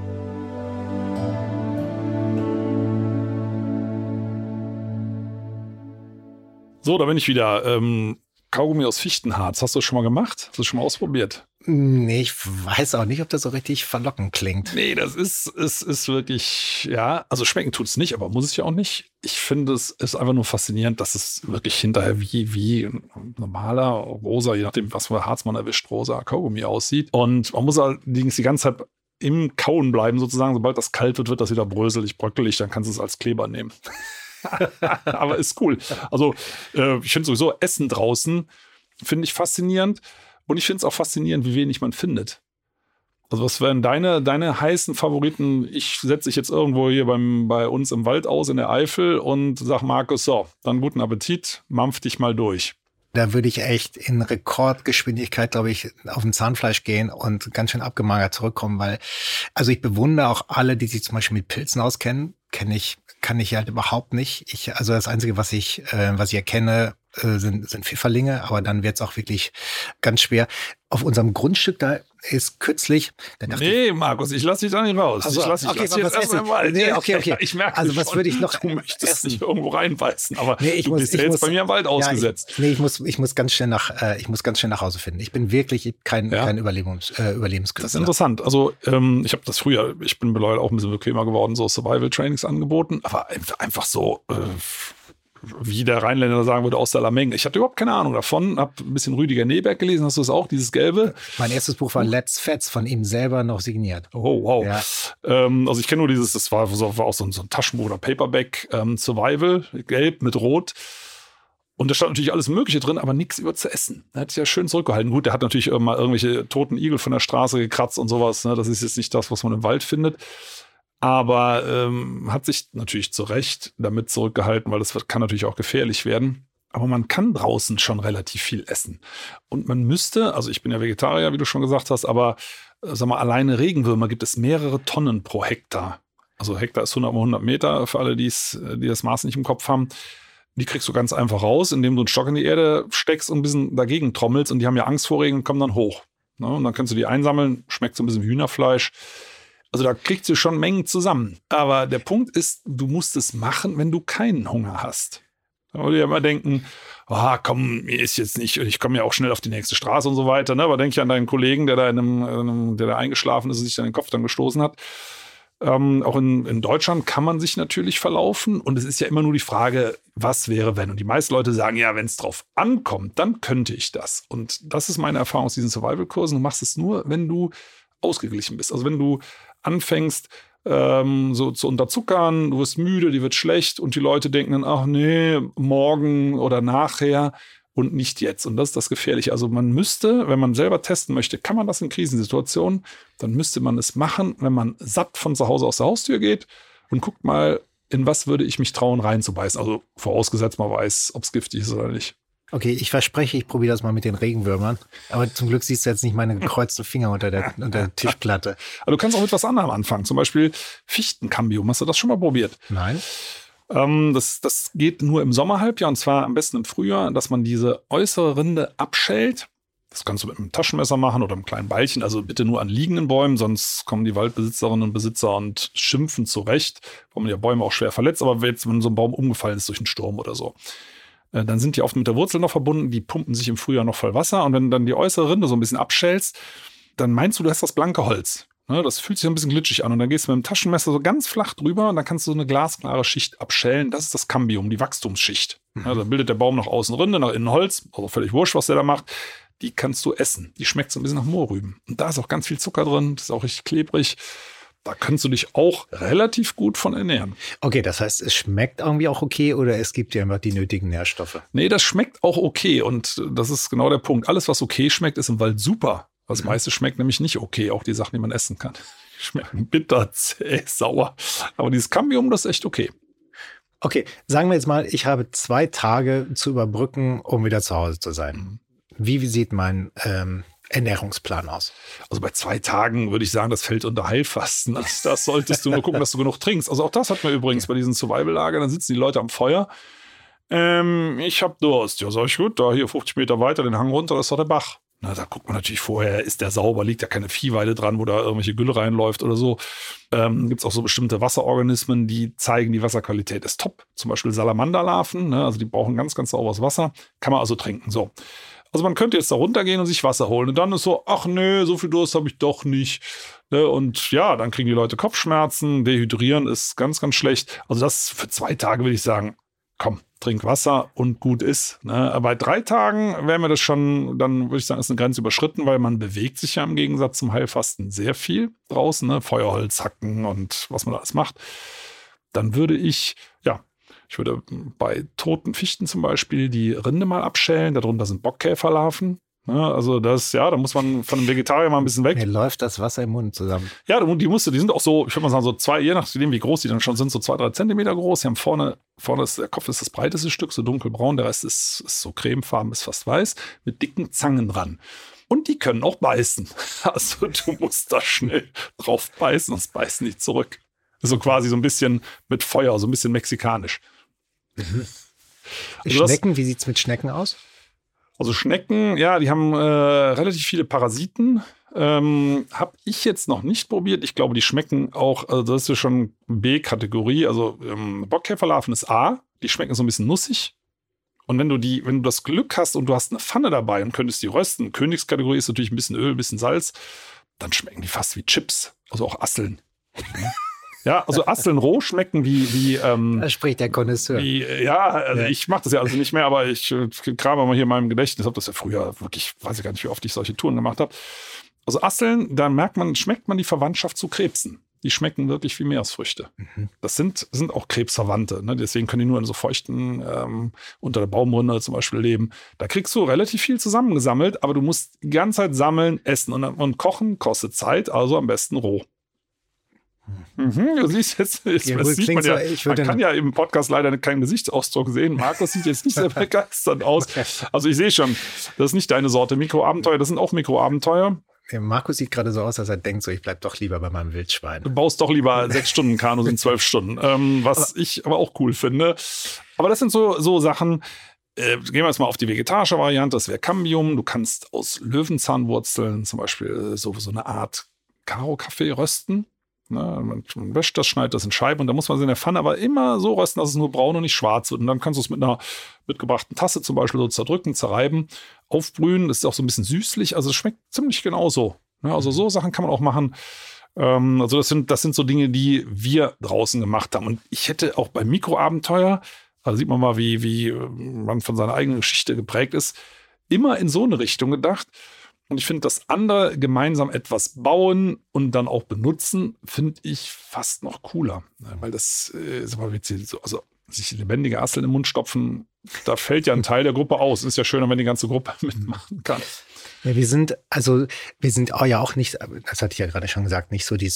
So, da bin ich wieder. Kaugummi aus Fichtenharz. Hast du das schon mal gemacht? Hast du das schon mal ausprobiert? Nee, ich weiß auch nicht, ob das so richtig verlockend klingt. Nee, es ist wirklich, ja, also schmecken tut es nicht, aber muss es ja auch nicht. Ich finde, es ist einfach nur faszinierend, dass es wirklich hinterher wie ein normaler rosa, je nachdem, was für Harz man erwischt, rosa Kaugummi aussieht. Und man muss allerdings die ganze Zeit im Kauen bleiben sozusagen. Sobald das kalt wird, wird das wieder bröselig, bröckelig, dann kannst du es als Kleber nehmen. Aber ist cool. Also ich finde sowieso Essen draußen, finde ich faszinierend. Und ich finde es auch faszinierend, wie wenig man findet. Also was wären deine heißen Favoriten? Ich setze dich jetzt irgendwo hier bei uns im Wald aus in der Eifel und sag Markus, so, dann guten Appetit, mampf dich mal durch. Da würde ich echt in Rekordgeschwindigkeit, glaube ich, auf ein Zahnfleisch gehen und ganz schön abgemagert zurückkommen, weil, also ich bewundere auch alle, die sich zum Beispiel mit Pilzen auskennen, kann ich halt überhaupt nicht. Also das Einzige, was ich erkenne, sind Pfifferlinge, aber dann wird's auch wirklich ganz schwer. Auf unserem Grundstück, da ist kürzlich... Markus, ich lasse dich da nicht raus. Also, ich lasse dich jetzt erstmal im Wald. Nee, okay. Ich merke also was würde ich noch du möchtest essen? nicht irgendwo reinbeißen, aber nee, du bist jetzt bei mir im Wald ausgesetzt. Ich muss ganz schnell nach Hause finden. Ich bin wirklich kein Überlebenskünstler. Das ist interessant. Also ich habe das früher, ich bin mittlerweile auch ein bisschen bequemer geworden, so Survival-Trainings angeboten, aber einfach so... wie der Rheinländer sagen würde, aus der Lameng. Ich hatte überhaupt keine Ahnung davon, habe ein bisschen Rüdiger Neberg gelesen, hast du das auch, dieses Gelbe? Mein erstes Buch war Let's Fets, von ihm selber noch signiert. Oh, wow. Ja. Also ich kenne nur dieses, das war auch so ein Taschenbuch oder Paperback, Survival, gelb mit rot. Und da stand natürlich alles Mögliche drin, aber nichts über zu essen. Er hat sich ja schön zurückgehalten. Gut, der hat natürlich mal irgendwelche toten Igel von der Straße gekratzt und sowas. Ne? Das ist jetzt nicht das, was man im Wald findet. Aber hat sich natürlich zu Recht damit zurückgehalten, weil das kann natürlich auch gefährlich werden. Aber man kann draußen schon relativ viel essen. Und man müsste, also ich bin ja Vegetarier, wie du schon gesagt hast, aber sag mal, alleine Regenwürmer gibt es mehrere Tonnen pro Hektar. Also Hektar ist 100 Meter für alle, die das Maß nicht im Kopf haben. Die kriegst du ganz einfach raus, indem du einen Stock in die Erde steckst und ein bisschen dagegen trommelst. Und die haben ja Angst vor Regen und kommen dann hoch. Ne? Und dann kannst du die einsammeln, schmeckt so ein bisschen wie Hühnerfleisch. Also da kriegst du schon Mengen zusammen. Aber der Punkt ist, du musst es machen, wenn du keinen Hunger hast. Da würde ich ja immer denken, komm, mir ist jetzt nicht, ich komme ja auch schnell auf die nächste Straße und so weiter. Ne? Aber denke ich an deinen Kollegen, der da eingeschlafen ist und sich dann den Kopf dann gestoßen hat. Auch in Deutschland kann man sich natürlich verlaufen. Und es ist ja immer nur die Frage, was wäre, wenn? Und die meisten Leute sagen, ja, wenn es drauf ankommt, dann könnte ich das. Und das ist meine Erfahrung aus diesen Survival-Kursen. Du machst es nur, wenn du ausgeglichen bist. Also wenn du anfängst, so zu unterzuckern, du wirst müde, dir wird schlecht und die Leute denken dann, ach nee, morgen oder nachher und nicht jetzt. Und das ist das Gefährliche. Also man müsste, wenn man selber testen möchte, kann man das in Krisensituationen, dann müsste man es machen, wenn man satt von zu Hause aus der Haustür geht und guckt mal, in was würde ich mich trauen reinzubeißen. Also vorausgesetzt man weiß, ob es giftig ist oder nicht. Okay, ich verspreche, ich probiere das mal mit den Regenwürmern. Aber zum Glück siehst du jetzt nicht meine gekreuzten Finger unter der Tischplatte. Aber du kannst auch mit was anderem anfangen. Zum Beispiel Fichtenkambium. Hast du das schon mal probiert? Nein. Das geht nur im Sommerhalbjahr und zwar am besten im Frühjahr, dass man diese äußere Rinde abschält. Das kannst du mit einem Taschenmesser machen oder einem kleinen Beilchen. Also bitte nur an liegenden Bäumen, sonst kommen die Waldbesitzerinnen und Besitzer und schimpfen zurecht, weil man ja Bäume auch schwer verletzt. Aber wenn so ein Baum umgefallen ist durch einen Sturm oder so, dann sind die oft mit der Wurzel noch verbunden. Die pumpen sich im Frühjahr noch voll Wasser. Und wenn du dann die äußere Rinde so ein bisschen abschälst, dann meinst du hast das blanke Holz. Das fühlt sich ein bisschen glitschig an. Und dann gehst du mit dem Taschenmesser so ganz flach drüber und dann kannst du so eine glasklare Schicht abschälen. Das ist das Kambium, die Wachstumsschicht. Da bildet der Baum nach außen Rinde, nach innen Holz. Also völlig wurscht, was der da macht. Die kannst du essen. Die schmeckt so ein bisschen nach Mohrrüben. Und da ist auch ganz viel Zucker drin. Das ist auch richtig klebrig. Da kannst du dich auch relativ gut von ernähren. Okay, das heißt, es schmeckt irgendwie auch okay oder es gibt dir einfach die nötigen Nährstoffe? Nee, das schmeckt auch okay. Und das ist genau der Punkt. Alles, was okay schmeckt, ist im Wald super. Das meiste schmeckt nämlich nicht okay. Auch die Sachen, die man essen kann. Die schmecken bitter, zäh, sauer. Aber dieses Kambium, das ist echt okay. Okay, sagen wir jetzt mal, ich habe 2 Tage zu überbrücken, um wieder zu Hause zu sein. Wie sieht mein Ernährungsplan aus? Also bei 2 Tagen würde ich sagen, das fällt unter Heilfasten. Das solltest du nur gucken, dass du genug trinkst. Also auch das hat man übrigens bei diesen Survival-Lagern. Dann sitzen die Leute am Feuer. Ich habe Durst. Ja, sag ich, gut, da hier 50 Meter weiter, den Hang runter, das ist doch der Bach. Na, da guckt man natürlich vorher, ist der sauber, liegt ja keine Viehweide dran, wo da irgendwelche Gülle reinläuft oder so. Gibt es auch so bestimmte Wasserorganismen, die zeigen, die Wasserqualität ist top. Zum Beispiel Salamanderlarven, also die brauchen ganz, ganz sauberes Wasser. Kann man also trinken, so. Also man könnte jetzt da runtergehen und sich Wasser holen. Und dann ist so, ach nee, so viel Durst habe ich doch nicht. Und ja, dann kriegen die Leute Kopfschmerzen. Dehydrieren ist ganz, ganz schlecht. Also das für 2 Tage würde ich sagen, komm, trink Wasser und gut ist. Aber bei 3 Tagen wäre mir das schon, dann würde ich sagen, ist eine Grenze überschritten, weil man bewegt sich ja im Gegensatz zum Heilfasten sehr viel draußen. Feuerholz hacken und was man da alles macht. Dann würde ich bei toten Fichten zum Beispiel die Rinde mal abschälen. Darunter sind Bockkäferlarven. Also da muss man von einem Vegetarier mal ein bisschen weg. Mir läuft das Wasser im Mund zusammen. Ja, die sind auch so, ich würde mal sagen, so 2, je nachdem wie groß die dann schon sind, so 2-3 Zentimeter groß. Die haben vorne der Kopf ist das breiteste Stück, so dunkelbraun. Der Rest ist so cremefarben, ist fast weiß, mit dicken Zangen dran. Und die können auch beißen. Also du musst da schnell drauf beißen, sonst beißen die zurück. So quasi so ein bisschen mit Feuer, so ein bisschen mexikanisch. Also Schnecken, wie sieht es mit Schnecken aus? Also Schnecken, ja, die haben relativ viele Parasiten. Habe ich jetzt noch nicht probiert. Ich glaube, die schmecken auch, also das ist ja schon B-Kategorie. Also Bockkäferlarven ist A, die schmecken so ein bisschen nussig. Und wenn du das Glück hast und du hast eine Pfanne dabei und könntest die rösten, Königskategorie ist natürlich ein bisschen Öl, ein bisschen Salz, dann schmecken die fast wie Chips, also auch Asseln. Ja, also Asseln roh schmecken wie da spricht der Connoisseur. Ich mache das ja also nicht mehr, aber ich krame mal hier in meinem Gedächtnis, habe das ja früher wirklich, weiß ich gar nicht, wie oft ich solche Touren gemacht habe. Also Asseln, da schmeckt man die Verwandtschaft zu Krebsen. Die schmecken wirklich wie Meeresfrüchte. Das sind auch Krebsverwandte, deswegen können die nur in so feuchten, unter der Baumrinde zum Beispiel leben. Da kriegst du relativ viel zusammengesammelt, aber du musst die ganze Zeit sammeln, essen und kochen kostet Zeit, also am besten roh. Du siehst jetzt sieht man ja, man kann ja im Podcast leider keinen Gesichtsausdruck sehen. Markus sieht jetzt nicht sehr begeistert aus. Also ich sehe schon, das ist nicht deine Sorte Mikroabenteuer, das sind auch Mikroabenteuer. Ja, Markus sieht gerade so aus, als er denkt, ich bleib doch lieber bei meinem Wildschwein. Du baust doch lieber 6 Stunden Kanus in 12 Stunden, was ich aber auch cool finde. Aber das sind so Sachen. Gehen wir jetzt mal auf die vegetarische Variante, das wäre Kambium. Du kannst aus Löwenzahnwurzeln zum Beispiel so eine Art Karo-Kaffee rösten. Man wäscht das, schneidet das in Scheiben und dann muss man es in der Pfanne aber immer so rösten, dass es nur braun und nicht schwarz wird. Und dann kannst du es mit einer mitgebrachten Tasse zum Beispiel so zerdrücken, zerreiben, aufbrühen. Das ist auch so ein bisschen süßlich. Also es schmeckt ziemlich genauso. Also so Sachen kann man auch machen. Also das sind so Dinge, die wir draußen gemacht haben. Und ich hätte auch beim Mikroabenteuer, da sieht man mal, wie man von seiner eigenen Geschichte geprägt ist, immer in so eine Richtung gedacht. Und ich finde, das andere gemeinsam etwas bauen und dann auch benutzen, finde ich fast noch cooler. Weil das ist aber witzig. Also sich lebendige Asseln im Mund stopfen, da fällt ja ein Teil der Gruppe aus. Ist ja schöner, wenn die ganze Gruppe mitmachen kann. Ja, wir sind ja auch nicht, das hatte ich ja gerade schon gesagt, nicht so die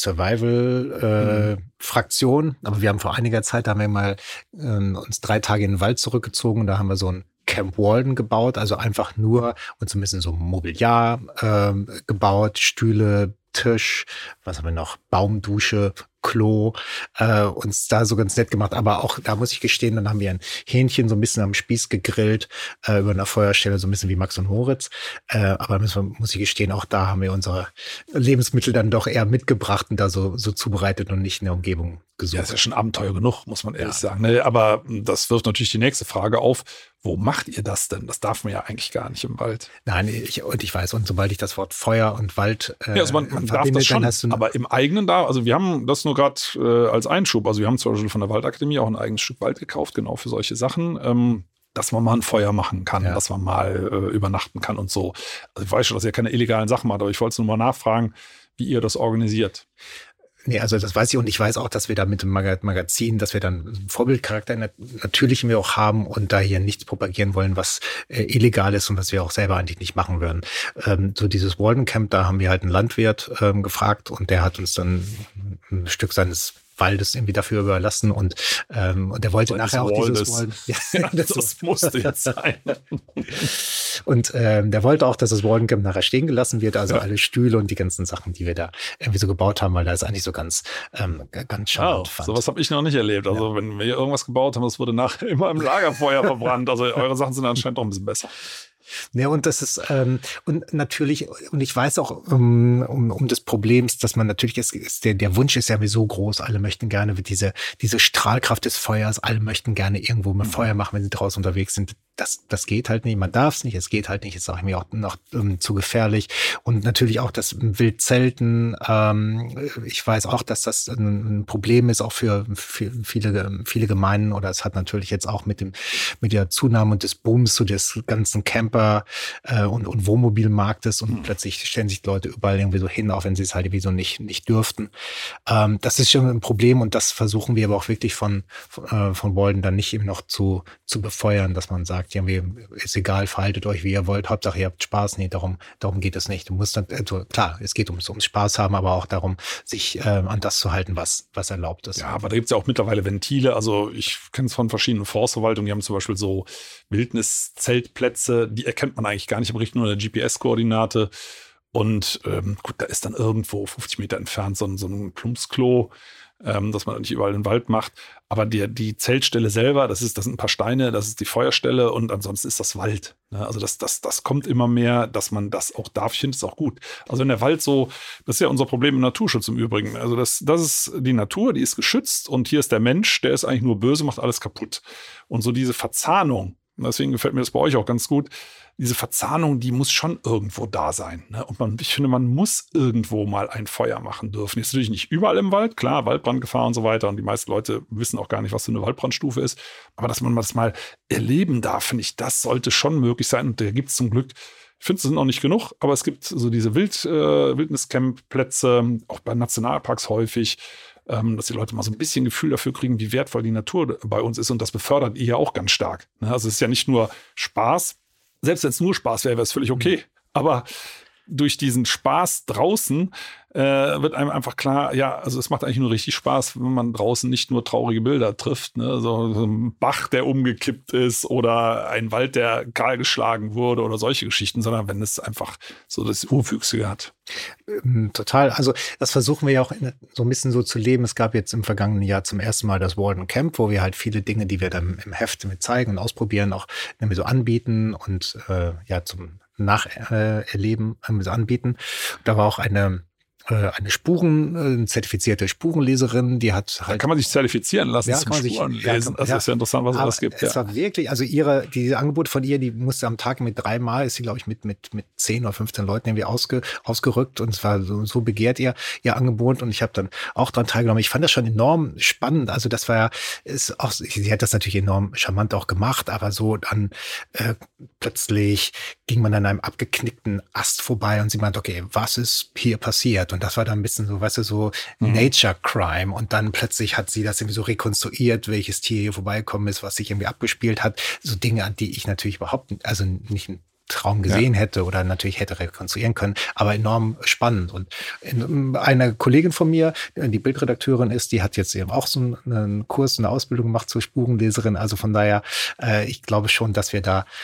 Survival-Fraktion. Aber wir haben vor einiger Zeit, da haben wir mal uns 3 Tage in den Wald zurückgezogen. Da haben wir so ein Camp Walden gebaut, also einfach nur und so ein bisschen so Mobiliar gebaut, Stühle, Tisch, was haben wir noch, Baumdusche, Klo, uns da so ganz nett gemacht. Aber auch, da muss ich gestehen, dann haben wir ein Hähnchen so ein bisschen am Spieß gegrillt, über einer Feuerstelle, so ein bisschen wie Max und Moritz. Aber muss ich gestehen, auch da haben wir unsere Lebensmittel dann doch eher mitgebracht und da so zubereitet und nicht in der Umgebung gesucht. Ja, ist ja schon Abenteuer genug, muss man ehrlich sagen. Ne? Aber das wirft natürlich die nächste Frage auf. Wo macht ihr das denn? Das darf man ja eigentlich gar nicht im Wald. Nein, ich weiß, und sobald ich das Wort Feuer und Wald also man darf das schon, aber im eigenen da, also wir haben das nur gerade als Einschub, also wir haben zum Beispiel von der Waldakademie auch ein eigenes Stück Wald gekauft, genau für solche Sachen, dass man mal ein Feuer machen kann, dass man mal übernachten kann und so. Also ich weiß schon, dass ihr keine illegalen Sachen macht, aber ich wollte nur mal nachfragen, wie ihr das organisiert. Nee, also das weiß ich, und ich weiß auch, dass wir da mit dem Magazin, dass wir dann einen Vorbildcharakter natürlich wir auch haben und da hier nichts propagieren wollen, was illegal ist und was wir auch selber eigentlich nicht machen würden. So dieses Walden Camp, da haben wir halt einen Landwirt gefragt und der hat uns dann ein Stück seines Waldes irgendwie dafür überlassen und der wollte nachher auch dieses Walden. Ja, das musste jetzt sein. Und der wollte auch, dass das Walden Camp nachher stehen gelassen wird, also alle Stühle und die ganzen Sachen, die wir da irgendwie so gebaut haben, weil da ist eigentlich so ganz charmant fand. Sowas habe ich noch nicht erlebt. Also wenn wir irgendwas gebaut haben, das wurde nachher immer im Lagerfeuer verbrannt. Also eure Sachen sind anscheinend auch ein bisschen besser. Ja, und das ist, und natürlich, und ich weiß auch um des Problems, dass man natürlich, der Wunsch ist ja so groß, alle möchten gerne diese Strahlkraft des Feuers, alle möchten gerne irgendwo mal Feuer machen, wenn sie draußen unterwegs sind. Das geht halt nicht, man darf es nicht, es geht halt nicht, ist auch mir auch noch zu gefährlich. Und natürlich auch das Wildzelten, ich weiß auch, dass das ein Problem ist, auch für viele Gemeinden, oder es hat natürlich jetzt auch mit der Zunahme und des Booms so des ganzen Camper und Wohnmobilmarktes und plötzlich stellen sich die Leute überall irgendwie so hin, auch wenn sie es halt irgendwie so nicht dürften. Das ist schon ein Problem und das versuchen wir aber auch wirklich von Walden dann nicht eben noch zu befeuern, dass man sagt, ja, ist egal, verhaltet euch, wie ihr wollt, Hauptsache ihr habt Spaß. Nee, darum geht es nicht. Du musst dann, also klar, es geht ums Spaß haben, aber auch darum, sich an das zu halten, was erlaubt ist. Ja, aber da gibt es ja auch mittlerweile Ventile. Also ich kenne es von verschiedenen Forstverwaltungen, die haben zum Beispiel so Wildniszeltplätze, die erkennt man eigentlich gar nicht im Richten nur der GPS-Koordinate. Und gut, da ist dann irgendwo 50 Meter entfernt so ein Plumpsklo, dass man nicht überall den Wald macht. Aber die Zeltstelle selber, das sind ein paar Steine, das ist die Feuerstelle und ansonsten ist das Wald. Also das kommt immer mehr, dass man das auch darf. Ich finde es auch gut. Also wenn der Wald so, das ist ja unser Problem im Naturschutz im Übrigen. Also das ist die Natur, die ist geschützt und hier ist der Mensch, der ist eigentlich nur böse, macht alles kaputt. Und so diese Verzahnung, deswegen gefällt mir das bei euch auch ganz gut, diese Verzahnung, die muss schon irgendwo da sein. Ne? Und ich finde, man muss irgendwo mal ein Feuer machen dürfen. Jetzt natürlich nicht überall im Wald, klar, Waldbrandgefahr und so weiter. Und die meisten Leute wissen auch gar nicht, was so eine Waldbrandstufe ist. Aber dass man das mal erleben darf, finde ich, das sollte schon möglich sein. Und da gibt es zum Glück, ich finde, es sind noch nicht genug, aber es gibt so diese Wildniscamp-Plätze, auch bei Nationalparks häufig, dass die Leute mal so ein bisschen Gefühl dafür kriegen, wie wertvoll die Natur bei uns ist. Und das befördert ihr ja auch ganz stark. Also es ist ja nicht nur Spaß. Selbst wenn es nur Spaß wäre, wäre es völlig okay. Aber durch diesen Spaß draußen wird einem einfach klar, ja, also es macht eigentlich nur richtig Spaß, wenn man draußen nicht nur traurige Bilder trifft, ne? So ein Bach, der umgekippt ist oder ein Wald, der kahlgeschlagen wurde oder solche Geschichten, sondern wenn es einfach so das Urwüchsige hat. Total. Also das versuchen wir ja auch so ein bisschen so zu leben. Es gab jetzt im vergangenen Jahr zum ersten Mal das Walden Camp, wo wir halt viele Dinge, die wir dann im Heft mit zeigen und ausprobieren, auch irgendwie so anbieten und zum Nacherleben anbieten. Da war auch eine zertifizierte Spurenleserin, die hat halt. Da kann man sich zertifizieren lassen, ja, zum Spuren lesen. Das ist ja interessant, was es alles gibt. Es war wirklich, also diese Angebot von ihr, die musste am Tag mit 3-mal, ist sie, glaube ich, mit 10 oder 15 Leuten irgendwie ausgerückt und es war so begehrt ihr Angebot und ich habe dann auch dran teilgenommen. Ich fand das schon enorm spannend. Also das war sie hat das natürlich enorm charmant auch gemacht, aber so dann plötzlich ging man an einem abgeknickten Ast vorbei und sie meint, okay, was ist hier passiert? Und das war dann ein bisschen so, weißt du, so Nature Crime. Und dann plötzlich hat sie das irgendwie so rekonstruiert, welches Tier hier vorbeigekommen ist, was sich irgendwie abgespielt hat. So Dinge, an die ich natürlich überhaupt nicht Albtraum gesehen hätte oder natürlich hätte rekonstruieren können, aber enorm spannend. Und eine Kollegin von mir, die Bildredakteurin ist, die hat jetzt eben auch so einen Kurs, eine Ausbildung gemacht zur Spurenleserin. Also von daher, ich glaube schon, dass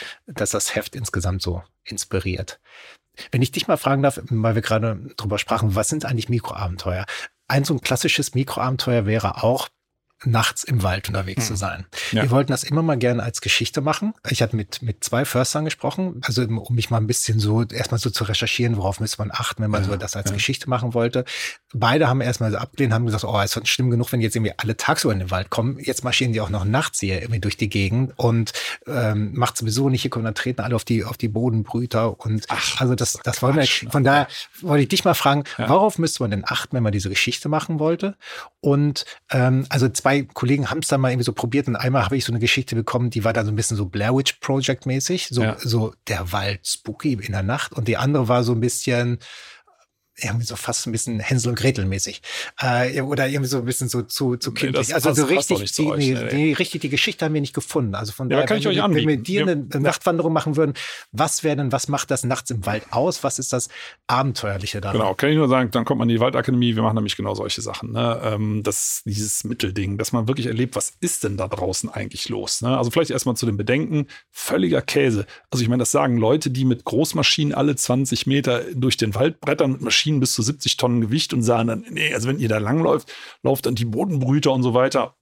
das Heft insgesamt so inspiriert. Wenn ich dich mal fragen darf, weil wir gerade drüber sprachen, was sind eigentlich Mikroabenteuer? So ein klassisches Mikroabenteuer wäre auch, nachts im Wald unterwegs zu sein. Ja. Wir wollten das immer mal gerne als Geschichte machen. Ich hatte mit 2 Förstern gesprochen, also um mich mal ein bisschen so erstmal so zu recherchieren, worauf müsste man achten, wenn man so das als Geschichte machen wollte. Beide haben erstmal so abgelehnt, haben gesagt, ist schon schlimm genug, wenn jetzt irgendwie alle tagsüber in den Wald kommen. Jetzt marschieren die auch noch nachts hier irgendwie durch die Gegend und macht sowieso nicht, hier kommen, dann treten alle auf die Bodenbrüter und also das wollen wir. Von daher wollte ich dich mal fragen, worauf müsste man denn achten, wenn man diese Geschichte machen wollte? Und also 2 Kollegen haben es dann mal irgendwie so probiert und einmal habe ich so eine Geschichte bekommen, die war dann so ein bisschen so Blair Witch Project mäßig, so der Wald spooky in der Nacht, und die andere war so ein bisschen irgendwie so fast ein bisschen Hänsel und Gretel mäßig. Oder irgendwie so ein bisschen so zu kindlich. Nee, also so richtig, richtig die Geschichte haben wir nicht gefunden. Also von daher, kann ich euch anbieten. Wenn wir dir eine Nachtwanderung machen würden, was macht das nachts im Wald aus? Was ist das Abenteuerliche daran? Genau, kann ich nur sagen, dann kommt man in die Waldakademie, wir machen nämlich genau solche Sachen. Ne? Dieses Mittelding, dass man wirklich erlebt, was ist denn da draußen eigentlich los? Ne? Also vielleicht erstmal zu den Bedenken, völliger Käse. Also ich meine, das sagen Leute, die mit Großmaschinen alle 20 Meter durch den Wald brettern, mit Maschinen bis zu 70 Tonnen Gewicht und sagen dann, nee, also wenn ihr da langläuft, lauft dann die Bodenbrüter und so weiter.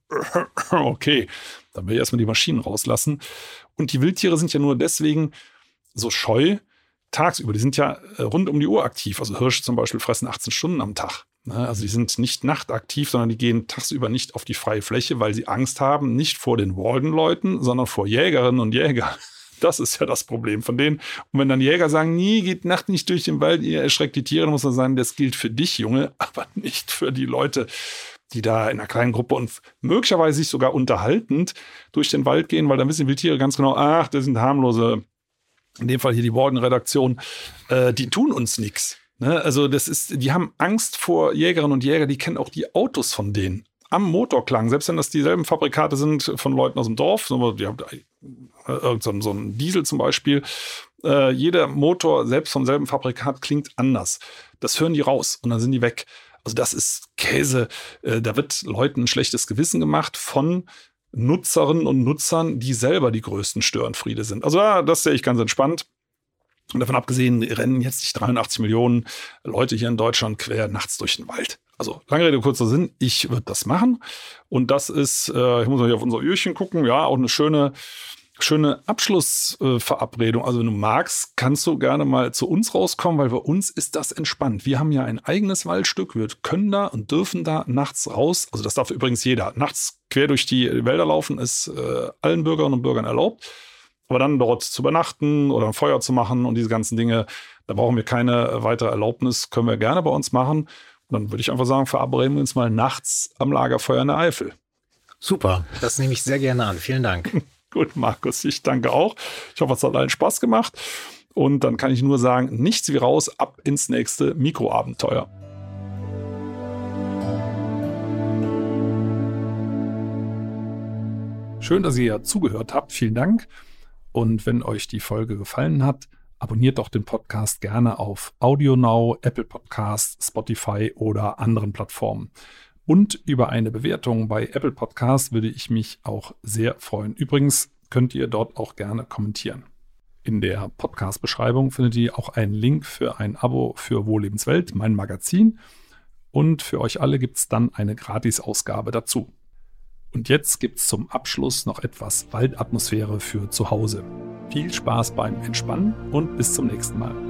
Okay, dann will ich erstmal die Maschinen rauslassen. Und die Wildtiere sind ja nur deswegen so scheu tagsüber. Die sind ja rund um die Uhr aktiv. Also Hirsche zum Beispiel fressen 18 Stunden am Tag. Also die sind nicht nachtaktiv, sondern die gehen tagsüber nicht auf die freie Fläche, weil sie Angst haben, nicht vor den Walden-Leuten, sondern vor Jägerinnen und Jägern. Das ist ja das Problem von denen. Und wenn dann Jäger sagen, nie, geht Nacht nicht durch den Wald, ihr erschreckt die Tiere, dann muss man sagen, das gilt für dich, Junge, aber nicht für die Leute, die da in einer kleinen Gruppe und möglicherweise sich sogar unterhaltend durch den Wald gehen, weil dann wissen die Wildtiere ganz genau, das sind harmlose, in dem Fall hier die Walden-Redaktion, die tun uns nichts. Ne? Also die haben Angst vor Jägerinnen und Jäger, die kennen auch die Autos von denen. Am Motorklang, selbst wenn das dieselben Fabrikate sind von Leuten aus dem Dorf, die haben so ein Diesel zum Beispiel, jeder Motor, selbst vom selben Fabrikat, klingt anders. Das hören die raus und dann sind die weg. Also das ist Käse. Da wird Leuten ein schlechtes Gewissen gemacht von Nutzerinnen und Nutzern, die selber die größten Störenfriede sind. Also das sehe ich ganz entspannt. Und davon abgesehen rennen jetzt nicht 83 Millionen Leute hier in Deutschland quer nachts durch den Wald. Also lange Rede, kurzer Sinn, ich würde das machen. Und das ist, ich muss mal hier auf unser Öhrchen gucken, ja, auch eine schöne Abschlussverabredung. Also wenn du magst, kannst du gerne mal zu uns rauskommen, weil bei uns ist das entspannt. Wir haben ja ein eigenes Waldstück. Wir können da und dürfen da nachts raus. Also das darf übrigens jeder. Nachts quer durch die Wälder laufen ist allen Bürgerinnen und Bürgern erlaubt. Aber dann dort zu übernachten oder ein Feuer zu machen und diese ganzen Dinge, da brauchen wir keine weitere Erlaubnis. Können wir gerne bei uns machen. Und dann würde ich einfach sagen, verabreden wir uns mal nachts am Lagerfeuer in der Eifel. Super, das nehme ich sehr gerne an. Vielen Dank. Gut, Markus, ich danke auch. Ich hoffe, es hat allen Spaß gemacht. Und dann kann ich nur sagen, nichts wie raus, ab ins nächste Mikroabenteuer. Schön, dass ihr ja zugehört habt. Vielen Dank. Und wenn euch die Folge gefallen hat, abonniert doch den Podcast gerne auf AudioNow, Apple Podcasts, Spotify oder anderen Plattformen. Und über eine Bewertung bei Apple Podcasts würde ich mich auch sehr freuen. Übrigens könnt ihr dort auch gerne kommentieren. In der Podcast-Beschreibung findet ihr auch einen Link für ein Abo für Wohllebenswelt, mein Magazin. Und für euch alle gibt es dann eine Gratis-Ausgabe dazu. Und jetzt gibt es zum Abschluss noch etwas Waldatmosphäre für zu Hause. Viel Spaß beim Entspannen und bis zum nächsten Mal.